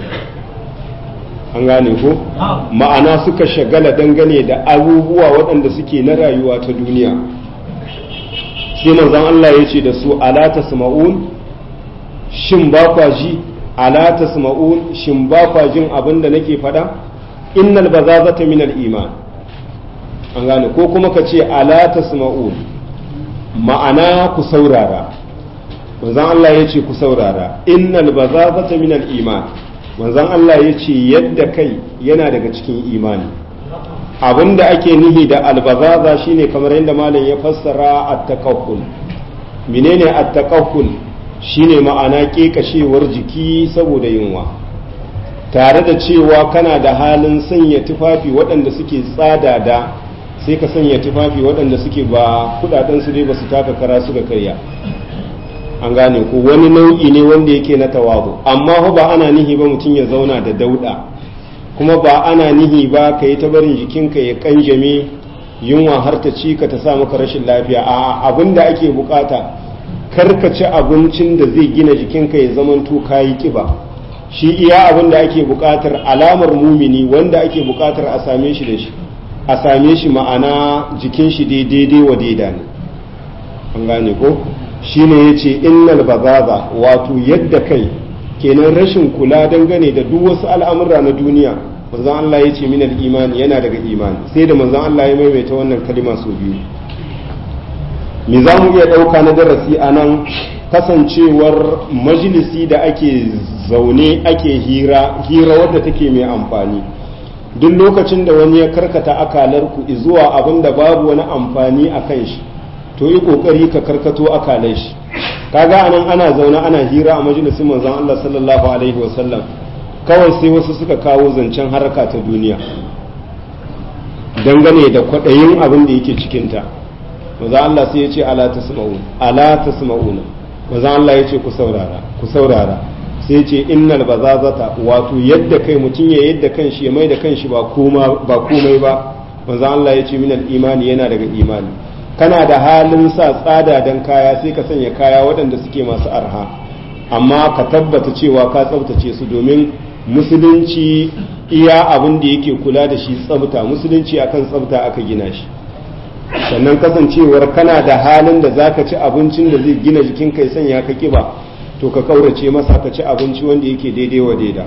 an gane ko ma'ana suka shagala dangane da abubuwa waɗanda suke na rayuwa ta duniya. sai manzon Allah ya ce da su ala tasma'un, shin ba kwa ji, ala tasma'un, shin ba kwa jin abin da nake faɗa, innal bazazata min al-iman, an gane ko kuma ka ce ala tasma'un ma'ana ku saurara. manzon Allah ya ce ku saurara, innal bazazata min al-iman, manzon Allah ya ce yadda kai yana daga cikin imani. abinda ake nihi da albazaza shine kamar yadda malam ya fassara at-taqafful. menene at-taqafful? shine ma'ana kekashewar jiki saboda yunwa, tare da cewa kana da halin sanya tufafi waɗanda suke tsada da sai ka sanya tufafi waɗanda suke ba kudaden su dai ba su taka kara su ga karya. an gane ko wani nau'i ne wanda yake na tawazu, amma ba ana nihi ba mutum ya zauna da dauda, kuma ba ana nihi ba ka yi ta barin jikinka ya kanjame yunwa har ta ci ka ta sa maka rashin lafiya. a abin da ake bukata karka ci abincin da zai gina jikinka ya zamanto kayi kiba. shi iya abin da ake bukatar alamar mumini wanda ake bukatar a same shi da shi a same shi ma'ana jikin shi daidai wa daida ne, an gane ko shine yace innal bazaza, wato yadda kai kenan rashin kula dangane da duk wasu al'amura na duniya. manzon Allah yace minal imani, yana daga imani. sai da manzon Allah ya maimaita wannan kalima sau biyu. me za mu iya ɗauka na darasi a nan? kasancewar majalisi da ake zaune ake hira hira wadda take mai amfani. duk lokacin da wani ya karkata akalar ku zuwa abin da babu wani amfani a kan shi, to yi kokari ka karkato akalai shi. kaga anan ana zaune ana hira a majalisin manzon Allah sallallahu alaihi wasallam, kawai sai wasu suka kawo zancen haraka ta duniya dangane da kwaɗayin abin da yake cikinta. manzon Allah sai ya ce ala tasma'un ala tasma'una, manzon Allah ya ce ku saurara ku saurara, sai ya ce innal bazazata, wato yadda kai mutum ya yadda kanshi ya mai da kanshi ba koma ba komai ba. manzon Allah ya ce minal imani, yana daga imani. kana da halin sa tsada dan kaya sai ka sanya kaya waɗanda suke masu arha, amma ka tabbata cewa ka tsaftace su, domin musulunci iya abin da yake kula da shi tsafta. musulunci akan tsafta aka gina shi. sannan kasancewar kana da halin da zaka ci abincin da zai gina jikin kai sanya ka kiba, to ka kaurace masa ka ci abinci wanda yake daidai wa daida.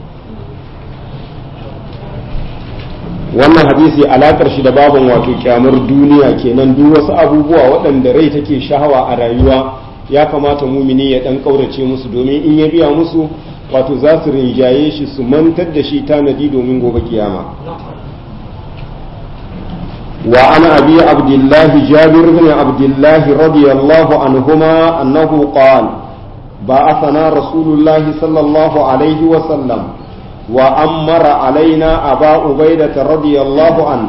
wannan hadisi alakar shi da babin wato kyamar duniya kenan. duk wasu abubuwa waɗanda rai take shahawa a rayuwa ya kamata mumini ya ɗan kaurace musu, domin in ya biya musu wato za su rinjaye shi su mantar da shi tanadi domin gobe kiyama. وعن أبي عبد الله جابر بن عبد الله رضي الله عنهما أنه قال بعثنا رسول الله صلى الله عليه وسلم وأمر علينا أبا عبيدة رضي الله عنه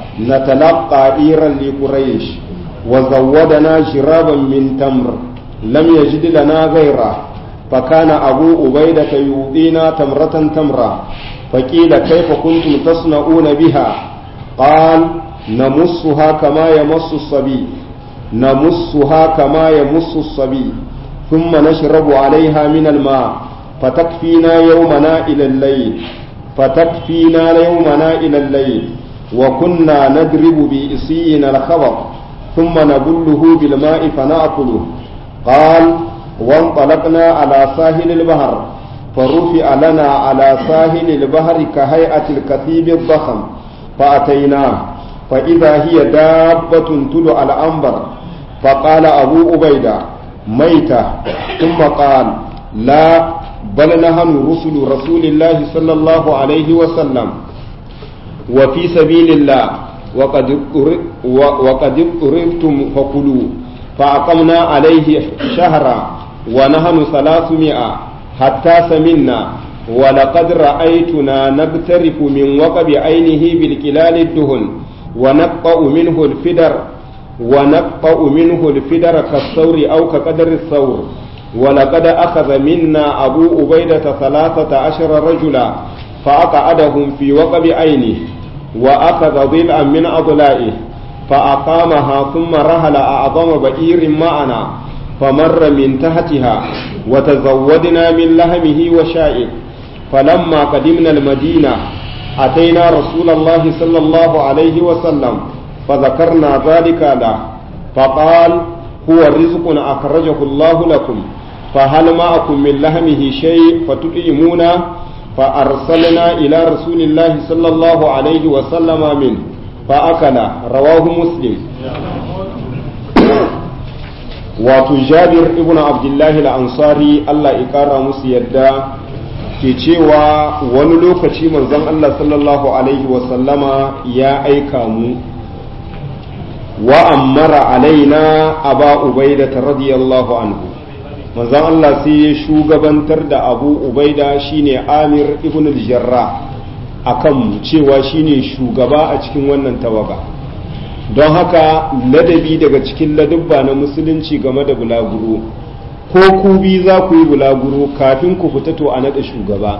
نتلقى إيرا لقريش وزودنا شرابا من تمر لم يجد لنا غيره فكان أبو عبيدة يؤذينا تمرة تمرة فقيل كيف كنتم تصنعون بها؟ قال نمصها كما يمص الصبي نمصها كما يمص الصبي ثم نشرب عليها من الماء فتكفينا يومنا إلى الليل فتكفينا يومنا إلى الليل وكنا نضرب بإصينا الخبط ثم نبله بالماء فنأكله. قال وانطلقنا على ساحل البحر فرفع لنا على ساحل البحر كهيئة الكثيب الضخم فأتيناه فإذا هي دابة تلع العنبر فقال أبو عبيدة ميتة ثم قال لا بل نحن رسل رسول الله صلى الله عليه وسلم وفي سبيل الله وقد وقد اضطررتم فكلوا فأقمنا عليه شهرا ونحن ثلاثمائة حتى سمنا ولقد رأيتنا نقترف من وقب عينه بالكلال الدهن ونقطع منه الفدر ونقطع منه الفدر كالثور أو كقدر الثور ولقد أخذ منا أبو عبيدة ثلاثة عشر رجلا فأقعدهم في وقب عينه وأخذ ضلعا من أضلائه فأقامها ثم رهل أعظم بئير معنا فمر من تحتها وتزودنا من لحمه وشائه. فلما قدمنا المدينة أتينا رسول الله صلى الله عليه وسلم فذكرنا ذلك له فقال هو رزق أخرجه الله لكم فهل معكم من لحمه شيء فتطعمون؟ فأرسلنا إلى رسول الله صلى الله عليه وسلم منه فأكل. رواه مسلم. wato Jabir ibn Abdullahi al-Ansari Allah ya kara musu yadda ke cewa wani lokaci manzon Allah sallallahu alaihi wa sallama ya aika mu wa ammara alaina aba ubaida radiyallahu anhu. manzon Allah sai ya shugabantar da Abu Ubaida shine Amir ibn al-Jarrah akan cewa shine shugaba a cikin wannan tawaga. don haka ladabi daga cikin ladubba na musulunci game da bulaguro ko ku bi za ku yi bulaguro kafin ku fita to a naɗa shugaba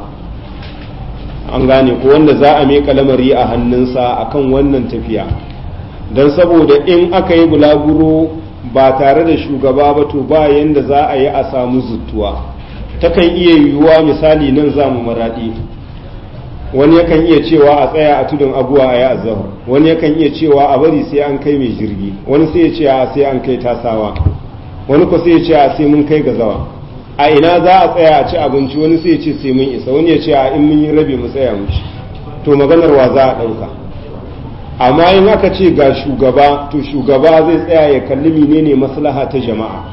an gane ko wanda za a meka lamari a hannunsa akan wannan tafiya don saboda in aka yi bulaguro ba tare da shugaba ba to ba yanda za a yi a samu zuttuwa takan iya yiwuwa misali nan za mu maraɗi wani yakan iya cewa a tsaya a tudun abuwa a yi azahar wani yakan iya cewa a bari sai an kai mai jirgi wani sai ya ce a sai an kai tasawa wani ko sai ya ce a sai mun kai gazawa a ina za a tsaya a ci abinci wani sai ya ce sai mun isa wani ya ce a in mun yi rabi mu tsaya mu ci to maganar wa za a ɗauka amma in aka ce ga shugaba to shugaba zai tsaya ya kalli menene maslaha ta jama'a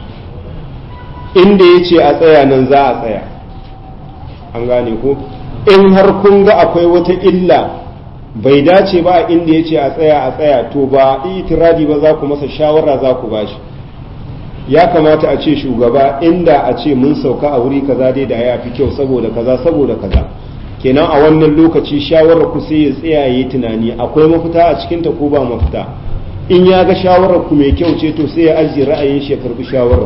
inda ya ce a tsaya nan za a tsaya an gane ko in har kun ga akwai wata illa bai dace ba inda ya ce a tsaya a tsaya to ba itiradi ba za ku masa shawara za ku bashi ya kamata a ce shugaba inda a ce mun sauka a wuri kaza dai da ya fi kyau saboda kaza saboda kaza kenan a wannan lokaci shawarar ku sai ya tsaya yi tunani akwai mafita a cikin ta ko ba mafita in ya ga shawarar ku mai kyau ce to sai ya ajiye ra'ayin shi ya karbi shawarar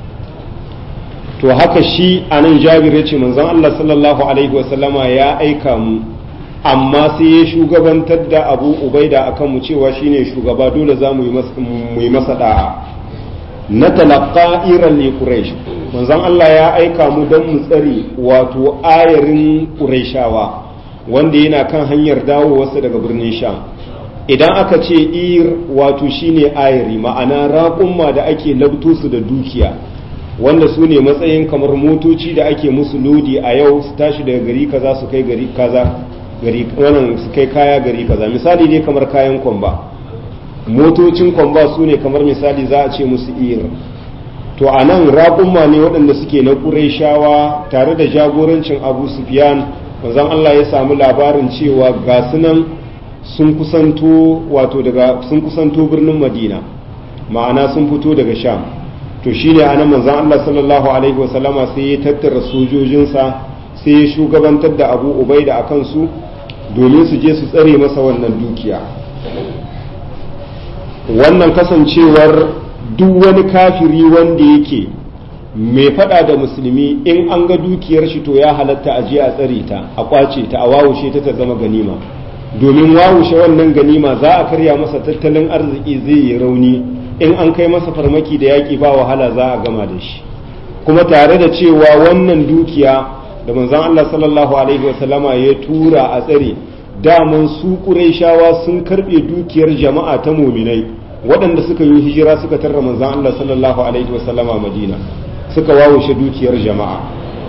to haka shi anan Jabir ya ce manzon Allah sallallahu alaihi wasallama ya aika mu amma sai ya shugabantar da Abu Ubaida akan mu cewa shine shugaba dole za mu yi masa da'a na talaqqa iran li quraish manzon Allah ya aika mu don mu tsare wato ayarin quraishawa wanda yana kan hanyar dawowarsa daga birnin sham idan aka ce ir wato shine ayari ma'ana raƙumma da ake labto su da dukiya wanda su ne matsayin kamar motoci da ake musu lodi a yau su tashi daga gari kaza su kai gari kaza gari wannan su kai kaya gari kaza misali ne kamar kayan kwamba motocin kwamba su ne kamar misali za a ce musu ir to a nan raƙumma ne waɗanda suke na ƙurayshawa tare da jagorancin abu sufyan manzon Allah ya samu labarin cewa ga sunan sun kusanto wato daga sun kusanto birnin madina ma'ana sun fito daga sham to shine anan manzon Allah sallallahu alaihi wasallama sai ya tattara sojojinsa sai ya shugabantar da abu ubaida akan su domin su je su tsare masa wannan dukiya wannan kasancewar duk wani kafiri wanda yake mai fada da musulmi in an ga dukiyar shi to ya halatta a je a tsare ta a kwace ta a wawushe ta ta zama ganima domin wawushe wannan ganima za a karya masa tattalin arziki zai yi rauni in an kai masa farmaki da yaƙi ba wahala za a gama da shi kuma tare da cewa wannan dukiya da manzon Allah sallallahu alaihi wasallama ya tura a tsare daman su Qurayshawa sun karbe dukiyar jama'a ta muminai waɗanda suka yi hijira suka tarra manzon Allah sallallahu alaihi wasallama Madina suka wawushe dukiyar jama'a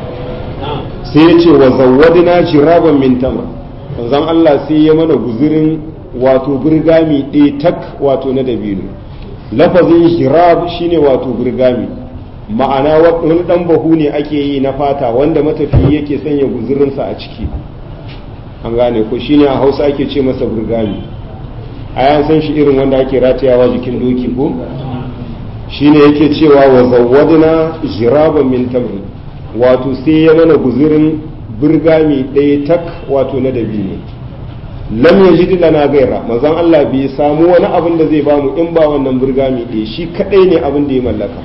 sai ya ce wa zawwadna jiraban min tamr manzon Allah sai ya mana guzurin wato burgami ɗaya tak wato na dabino lafazin jirab shine wato burgami ma'ana wani dan bahu ne ake yi na fata wanda matafiyi yake sanya guzurinsa a ciki an gane ko shine a Hausa ake ce masa burgami a yan san shi irin wanda ake ratayawa jikin doki ko shine yake cewa wa zawwadna jiraban min tamr wato sai ya mana guzurin burgami ɗaya tak wato na dabino lam yajid lana gaira manzon Allah bai samu wani abin da zai bamu in ba wannan burgami ɗaya shi kadai ne abin da ya mallaka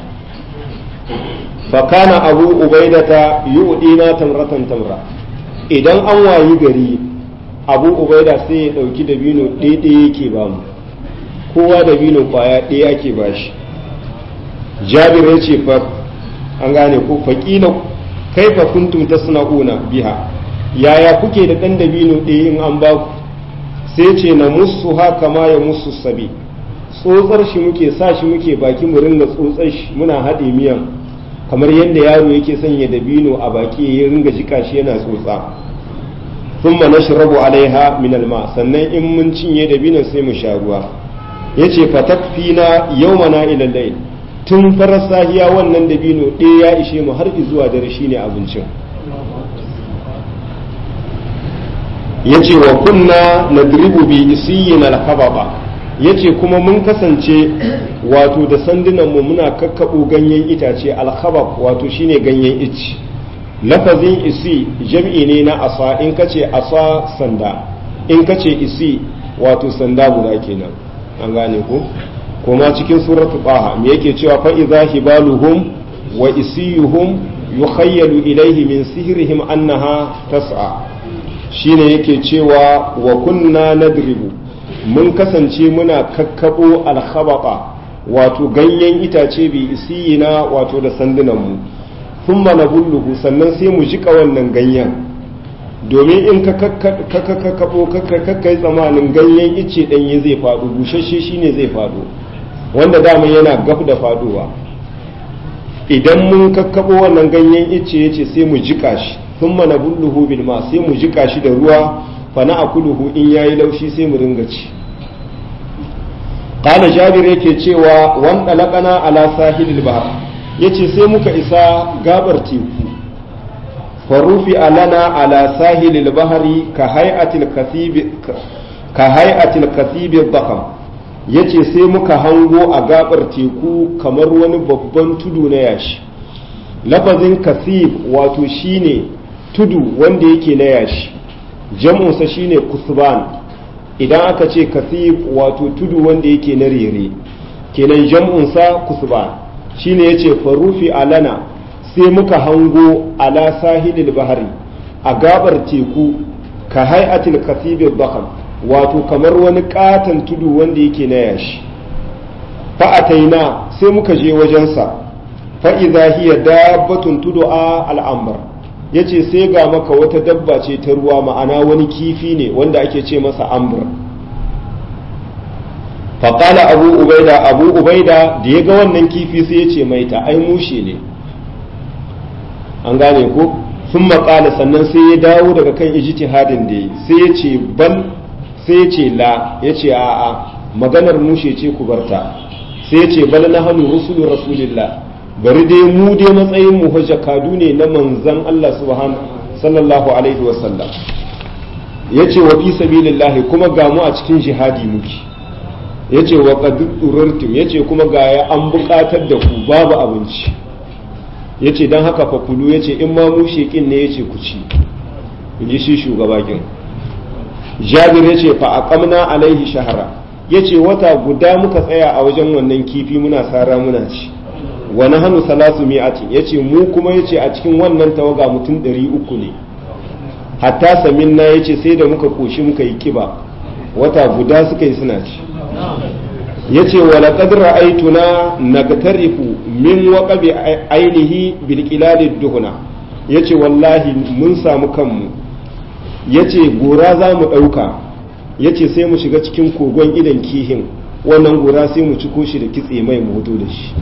fa kana abu ubaidata yu'dina tamratan tamra idan an wayi gari abu ubaida sai ya dauki dabino ɗaya yake bamu kowa dabino kwaya ɗaya ake bashi jabir ya ce fa an gane ko faqila kaifa kuntum tasna'una biha yaya kuke da dan dabino ɗaya in an baku sai ce na musu haka ma ya musu sabi tsotsar shi muke sa shi muke baki mu ringa tsotsar shi muna haɗe miyan kamar yadda yaro yake sanya dabino a baki ya ringa jika shi yana tsotsa thumma nashrabu alaiha min alma sannan in mun cinye dabinon sai mu sha ruwa yace fatakfina yawmana ila layl tun farar sahiya wannan dabino ɗaya ya ishe mu har zuwa dare shine abincin yace wa kunna nadribu bi isiyin alhababa yace kuma mun kasance wato da sandunan mu muna kakkabo ganyen itace alhabab wato shine ganyen ici lafazin isi jam'i ne na asa in kace asa sanda in kace isi wato sanda guda kenan an gane ko kuma cikin suratul taha me yake cewa fa idza hibaluhum wa isiyuhum yukhayyalu ilayhi min sihrihim annaha tas'a shine yake cewa wa kunna nadribu mun kasance muna kakkabo alkhabata wato ganyen itace bi isiyina wato da sandunan mu thumma nabulluhu sannan sai mu jika wannan ganyen domin in ka kakkabo kakkai tsamanin ganyen ice danye zai faɗo bushashe shine zai faɗo wanda dama yana gaf da faɗowa idan mun kakkabo wannan ganyen ice yace sai mu jika shi thumma nabulluhu bil ma sai mu jika shi da ruwa fa na'kuluhu in yayi laushi sai mu ringa ci qala jabir yake cewa wan dalaqana ala sahilil bahr yace sai muka isa gabar teku farufi alana ala sahilil bahri ka hay'atil kasib ka hay'atil kasib dhakham yace sai muka hango a gabar teku kamar wani babban tudu na yashi lafazin kasib wato shine tudu wanda yake na yashi jam'unsa shine kusban idan aka ce kasib wato tudu wanda yake na rere kenan jam'unsa kusban shine yace farufi alana sai muka hango ala sahilil bahari a gabar teku ka hay'atil kasibir bakham wato kamar wani katon tudu wanda yake na yashi fa ataina sai muka je wajensa fa idza hiya dabbatun tud'a al-amr yace sai ga maka wata dabba ce ta ruwa ma'ana wani kifi ne wanda ake ce masa amr fa qala abu ubaida abu ubaida da yaga wannan kifi sai yace maita ai mushe ne an gane ko sun maƙala sannan sai ya dawo daga kan ijtihadin da yi sai ya ce bal sai ya ce la ya ce a'a maganar mushe ce ku barta sai ya ce bal na hannu rusulu rasulillah bari dai mu dai matsayin mu jakadu ne na manzan Allah subhanahu sallallahu alaihi wa sallam yace wa fi sabilillah kuma ga mu a cikin jihadi muke yace wa qad durrtum yace kuma ga ya an buƙatar da ku babu abinci yace dan haka fa kulu yace in ma mu shekin ne yace ku ci inji shi shugaba kin Jabir yace fa aqamna alaihi shahra yace wata guda muka tsaya a wajen wannan kifi muna sara muna ci wa nahnu salasu mi'ati yace mu kuma yace a cikin wannan tawaga mutum ɗari uku ne hatta saminna yace sai da muka koshi muka yi kiba wata guda suka yi suna ci yace wa laqad ra'aytuna nagtarifu min waqabi ainihi bil qilal duhuna yace wallahi mun samu kanmu yace gora za mu dauka yace sai mu shiga cikin kogon idan kihin wannan gora sai mu ciko shi da kitse mai mu hoto da shi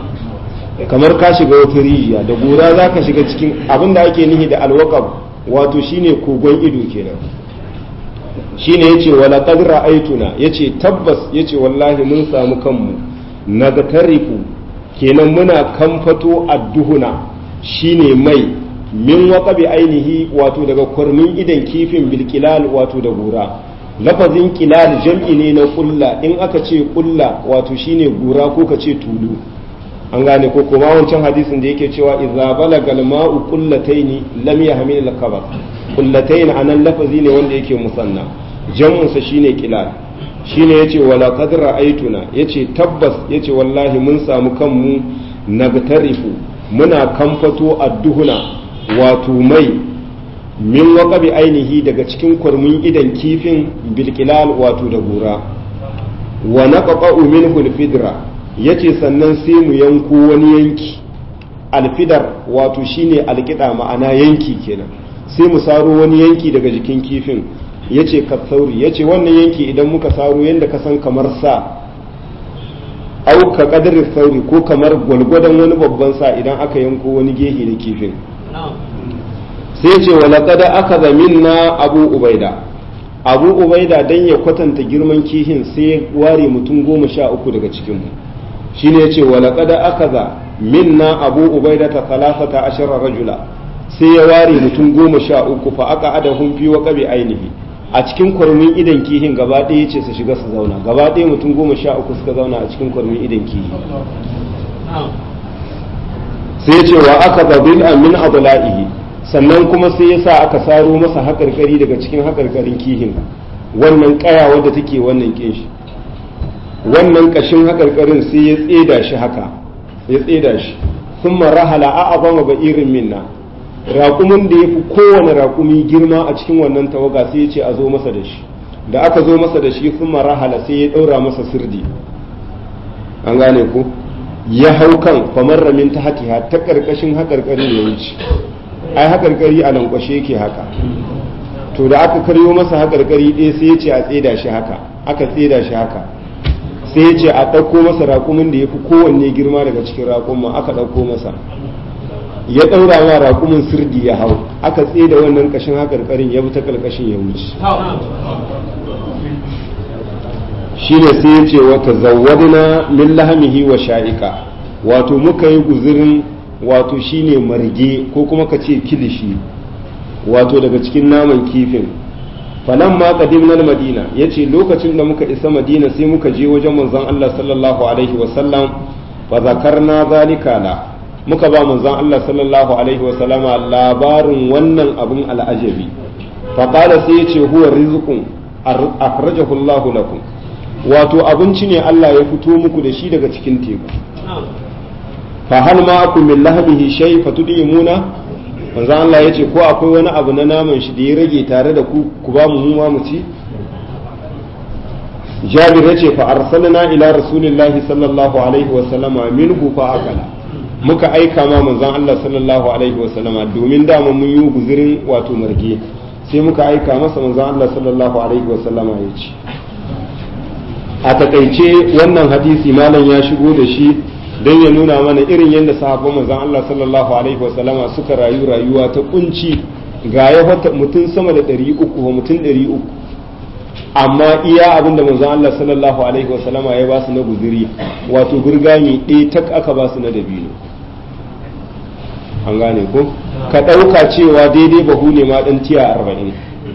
kamar ka shiga wata rijiya da gora za ka shiga cikin abinda ake nihi da alwaqab wato shine kogon ido kenan shine yace wala qad ra'aytuna yace tabbas yace wallahi mun samu kanmu nagtarifu kenan muna kamfato adduhuna shine mai min waqabi ainihi wato daga kwarmin idan kifin bilqilal wato da gura lafazin qilal jam'i ne na kulla in aka ce kulla wato shine gura ko ka ce tulu an gane ko kuma wancan hadisin da yake cewa idza balagal ma'u qullataini lam yahmil al-khabar qullatayn anan lafazi ne wanda yake musanna jam'un sa shine qilal shine yace wala qad ra'aytuna yace tabbas yace wallahi mun samu kanmu nagtarifu muna kamfato adduhuna wato mai min waqabi ainihi daga cikin kwarmin idan kifin bilqilal wato da gura wa naqa'u minhu al-fidra yace sannan sai mu yanko wani yanki alfidar wato shine alkida ma'ana yanki kenan sai mu saro wani yanki daga jikin kifin yace katsauri yace wannan yanki idan muka saro yanda ka san kamar sa au ka kadarin sauri ko kamar gwalgwadon wani babban sa idan aka yanko wani gehe da kifin sai ce wala kada aka minna abu ubaida abu ubaida dan ya kwatanta girman kihin sai ware mutum goma sha uku daga cikin mu shine yace wala kada akaza minna abu ubaida ta thalathata ashara rajula sai ya ware mutum goma sha uku fa aka adahum fi waqabi ainihi a cikin kwarmin idan kihin gaba ɗaya yace su shiga su zauna gaba ɗaya mutum goma sha uku suka zauna a cikin kwarmin idan kihi sai yace wa aka bil min adla'ihi sannan kuma sai yasa aka saro masa haƙarƙari daga cikin haƙarƙarin kihin wannan ƙaya wadda take wannan kinshi wannan kashin haƙarƙarin sai ya tseda shi haka ya tseda shi thumma rahala a'zama ba'irin minna raƙumin da yafi kowane raƙumi girma a cikin wannan tawaga sai ya ce a zo masa da shi da aka zo masa da shi thumma rahala sai ya daura masa sirdi an gane ku ya hau kan famarra min tahtiha ta karkashin hakarkari ya wuce ai hakarkari a lankwashe yake haka to da aka karyo masa hakarkari ɗaya sai ya ce a tseda shi haka aka tseda shi haka sai ya ce a ɗauko masa raƙumin da ya fi kowanne girma daga cikin raƙumin aka ɗauko masa ya ɗaura ma raƙumin sirdi ya hau aka tseda wannan ƙashin hakarkarin ya bi ta ƙarƙashin ya wuce shi ne sai ya ce wata zawadina min lahamihi wa sha'ika wato muka yi guzurin wato shine marge ko kuma ka ce kilishi wato daga cikin naman kifin falan ma qadimna al-madina yace lokacin da muka isa madina sai muka je wajen manzon Allah sallallahu alaihi wa sallam fa zakarna zalika la muka ba manzon Allah sallallahu alaihi wa sallama labarin wannan abun al'ajabi fa qala sai yace huwa rizqun akhrajahu Allah lakum wato abinci ne Allah ya fito muku da shi daga cikin teku fa hal ma'akum min lahmihi shay fatudimuna manzo Allah yace ko akwai wani abu na naman shi da ya rage tare da ku ku ba mu mu ma mu ci Jabir yace fa arsalna ila rasulillahi sallallahu alaihi wa sallama minhu fa akala muka aika ma manzon Allah sallallahu alaihi wa sallama domin dama mun yi guzurin wato marge sai muka aika masa manzon Allah sallallahu alaihi wa sallama ya ci a takaice wannan hadisi malam ya shigo da shi don ya nuna mana irin yadda sahabban manzon Allah sallallahu alaihi wasallama suka rayu rayuwa ta kunci ga ya mutum sama da ɗari uku ko mutum ɗari uku amma iya abin da manzon Allah sallallahu alaihi wasallama ya ba su na guzuri wato burgami ɗaya tak aka ba su na dabino an gane ko ka ɗauka cewa daidai bahu ne ma ɗan tiya arba'in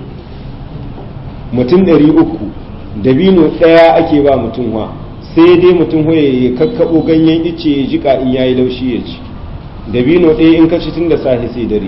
mutum ɗari uku dabino ɗaya ake ba mutum wa sai dai mutum ya kakkaɓo ganyen ice ya jika in yayi laushi ya ci dabino ɗaya in ka ci tun da safe sai dare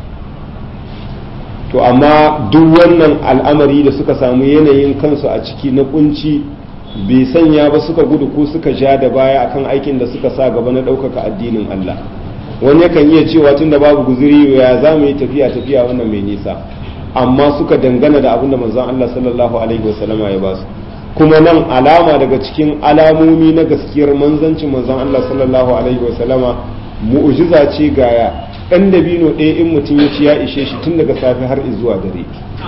to amma duk wannan al'amari da suka samu yanayin kansu a ciki na kunci bai sanya ba suka gudu ko suka ja da baya akan aikin da suka sa gaba na ɗaukaka addinin Allah wani yakan iya cewa tun da babu guzuri ya za mu yi tafiya tafiya wannan mai nisa amma suka dangana da abin da manzon Allah sallallahu alaihi wasallama ya ba su kuma nan alama daga cikin alamomi na gaskiyar manzancin manzon Allah sallallahu alaihi wasallama mu'jiza ce ga ɗan dabino ɗaya in mutum ya ci ya ishe shi tun daga safe har zuwa dare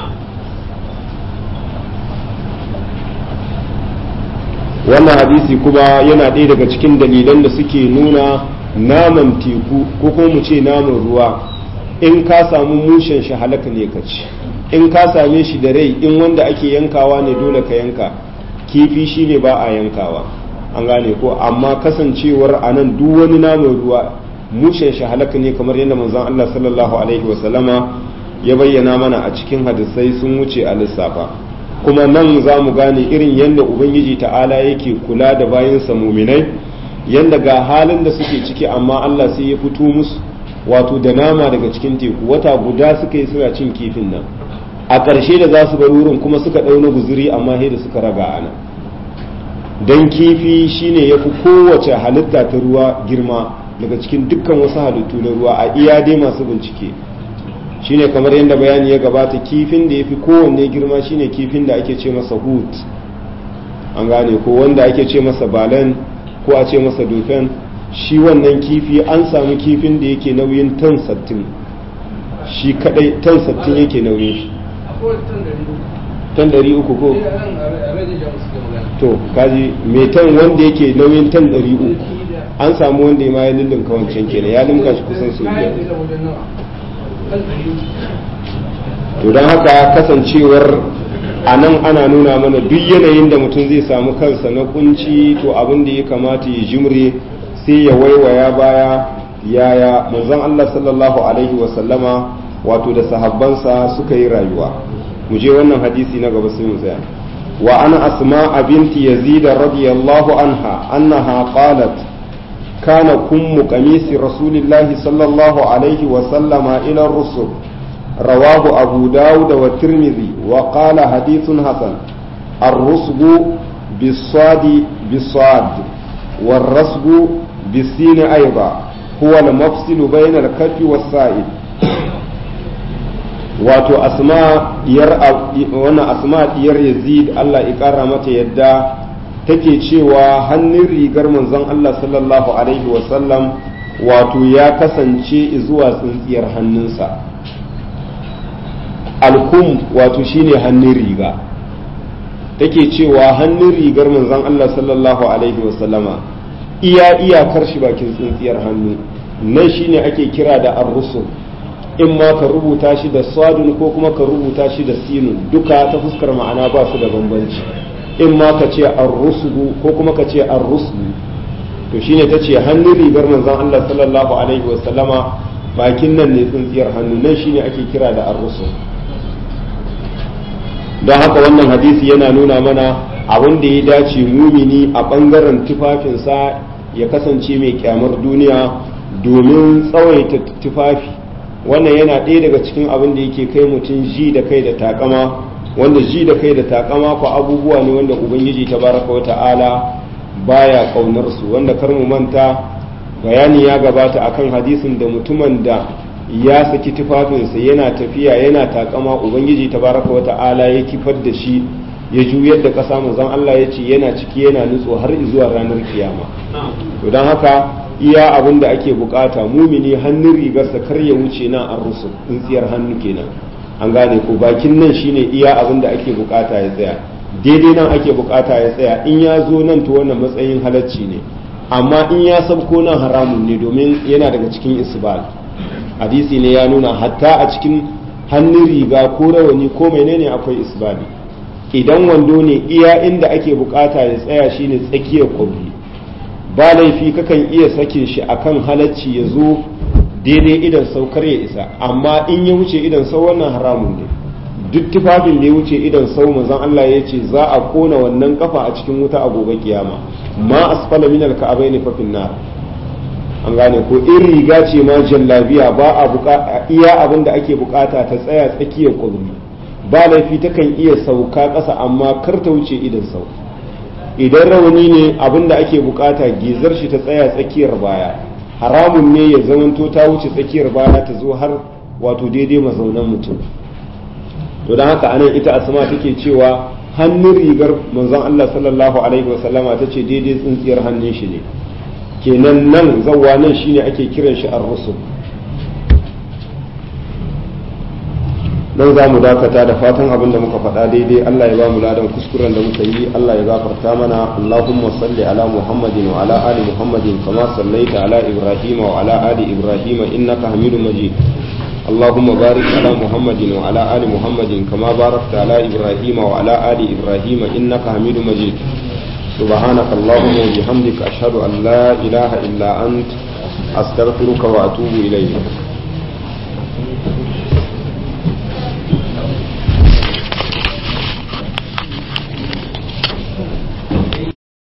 wannan hadisi kuma yana ɗaya daga cikin dalilan da suke nuna naman teku ko kuma mu ce naman ruwa in ka samu mushen shi halaka ne ka ci in ka same shi da rai in wanda ake yankawa ne dole ka yanka kifi shi ne ba a yankawa an gane ko amma kasancewar a nan duk wani naman ruwa mushen shi halaka ne kamar yadda manzon Allah sallallahu alaihi wasallama ya bayyana mana a cikin hadisai sun wuce a lissafa kuma nan za mu gane irin yadda ubangiji ta'ala yake kula da bayansa muminai yadda ga halin da suke ciki amma Allah sai ya fito musu wato da nama daga cikin teku wata guda suka yi suna cin kifin nan a ƙarshe da za su bar wurin kuma suka ɗauna guzuri amma sai da suka raga ana don kifi shine ya fi kowace halitta ta ruwa girma daga cikin dukkan wasu halittu na ruwa a iya dai masu bincike shine kamar yadda bayani ya gabata kifin da ya fi kowanne girma shine kifin da ake ce masa hut an gane ko wanda ake ce masa balen ko a ce masa dofen shi wannan kifi an samu kifin da yake nauyin tan sattin shi kadai tan sattin yake nauyin shi tan dari uku ko to kaji mai tan wanda yake nauyin tan dari uku an samu wanda ma ya lullunka wancan kenan ya lumka shi kusan sau biyar to don haka kasancewar a nan ana nuna mana duk yanayin da mutum zai samu kansa na kunci to abin da ya kamata ya jimre sai ya waiwaya baya yaya manzon Allah sallallahu alaihi wasallama wato da sahabbansa suka yi rayuwa mu je wannan hadisi na gaba sai mu tsaya wa ana asma binti yazid radiyallahu anha annaha qalat kana kummu qamisi rasulillahi sallallahu alaihi wasallama ila rusul رواه أبو داود والترمذي وقال حديث حسن الرسب بالصاد بالصاد والرسب بالسين أيضا huwa al-mafsilu bayna al-kafi was-sa'id wato asma diyar wannan asma diyar Yazid Allah ya kara mata yadda take cewa hannun rigar manzon Allah sallallahu alaihi wasallam wato ya kasance zuwa tsintsiyar hannunsa. Alkum wato shine hannun riga, take cewa hannun rigar manzon Allah sallallahu alaihi wasallama iya iyakar shi bakin tsintsiyar hannu nan shine ake kira da ar-rusul, in ma ka rubuta shi da sadun ko kuma ka rubuta shi da sinun, duka ta fuskar ma'ana ba su da bambanci. In ma ka ce ar-rusulu ko kuma ka ce ar-rusulu, to shine ta ce hannun rigar manzon Allah sallallahu alaihi wasallama bakin nan ne tsintsiyar hannu, nan shine ake kira da ar-rusul. don haka wannan hadisi yana nuna mana abin da ya dace mumini a bangaren tufafinsa ya kasance mai kyamar duniya domin tsawaita tufafi. Wannan yana ɗaya daga cikin abin da yake kai mutum ji da kai da takama, wanda ji da kai da takama ko abubuwa ne wanda ubangiji tabaraka wa ta'ala baya kaunar su, wanda kar mu manta bayani ya gabata akan hadisin da mutumin da ya saki tufafinsa yana tafiya yana takama ubangiji tabaraka wa ta'ala ya kifar da shi ya juyar da ƙasa manzon Allah ya ce yana ciki yana nutso har zuwa ranar kiyama. To don haka iya abin da ake bukata mumini hannun rigarsa kar ya wuce nan an rusu tsintsiyar hannu kenan, an gane ko bakin nan shine iya abin da ake bukata ya tsaya, daidai nan ake bukata ya tsaya. In ya zo nan to wannan matsayin halacci ne, amma in ya sabko nan haramun ne domin yana daga cikin isbal. Hadisi ne ya nuna hatta a cikin hannun riga ko rawani ko menene akwai isbali. Idan wando ne iya inda ake bukata ya tsaya shine tsakiyar kwabri, ba laifi kakan iya sakin shi akan halacci ya zo daidai idan saukar ya isa, amma in ya wuce idan sau wannan haramun ne. Duk tufafin da ya wuce idan sau manzon Allah ya ce za a kona wannan kafa a cikin wuta a gobe kiyama, ma asfala min al-ka'abaini fa fin nar. An gane ko in riga ce ma jallabiya ba a buka iya abin da ake bukata ta tsaya tsakiyar kwabri, ba laifi takan iya sauka ƙasa amma kar ta wuce idan sau. Idan rawani ne abin da ake bukata gizar shi ta tsaya tsakiyar baya, haramun ne ya zamanto ta wuce tsakiyar baya ta zo har wato daidai mazaunan mutum. To don haka anan ita asma take cewa hannun rigar manzon Allah sallallahu alaihi wasallama ta ce daidai tsintsiyar hannun shi ne, kenan nan zawwa nan shine ake kiran shi ar-rusul. nan za mu dakata da fatan abin da muka faɗa daidai Allah ya ba mu ladan kuskuren da muka yi Allah ya gafarta mana. Allahumma salli ala Muhammadin wa ala ali Muhammadin kama sallaita ala Ibrahim wa ala ali Ibrahim innaka Hamidum Majid. Allahumma barik ala Muhammadin wa ala ali Muhammadin kama barakta ala Ibrahim wa ala ali Ibrahim innaka Hamidum Majid. سبحانك اللهم وبحمدك أشهد أن لا إله إلا أنت أستغفرك وأتوب إليك.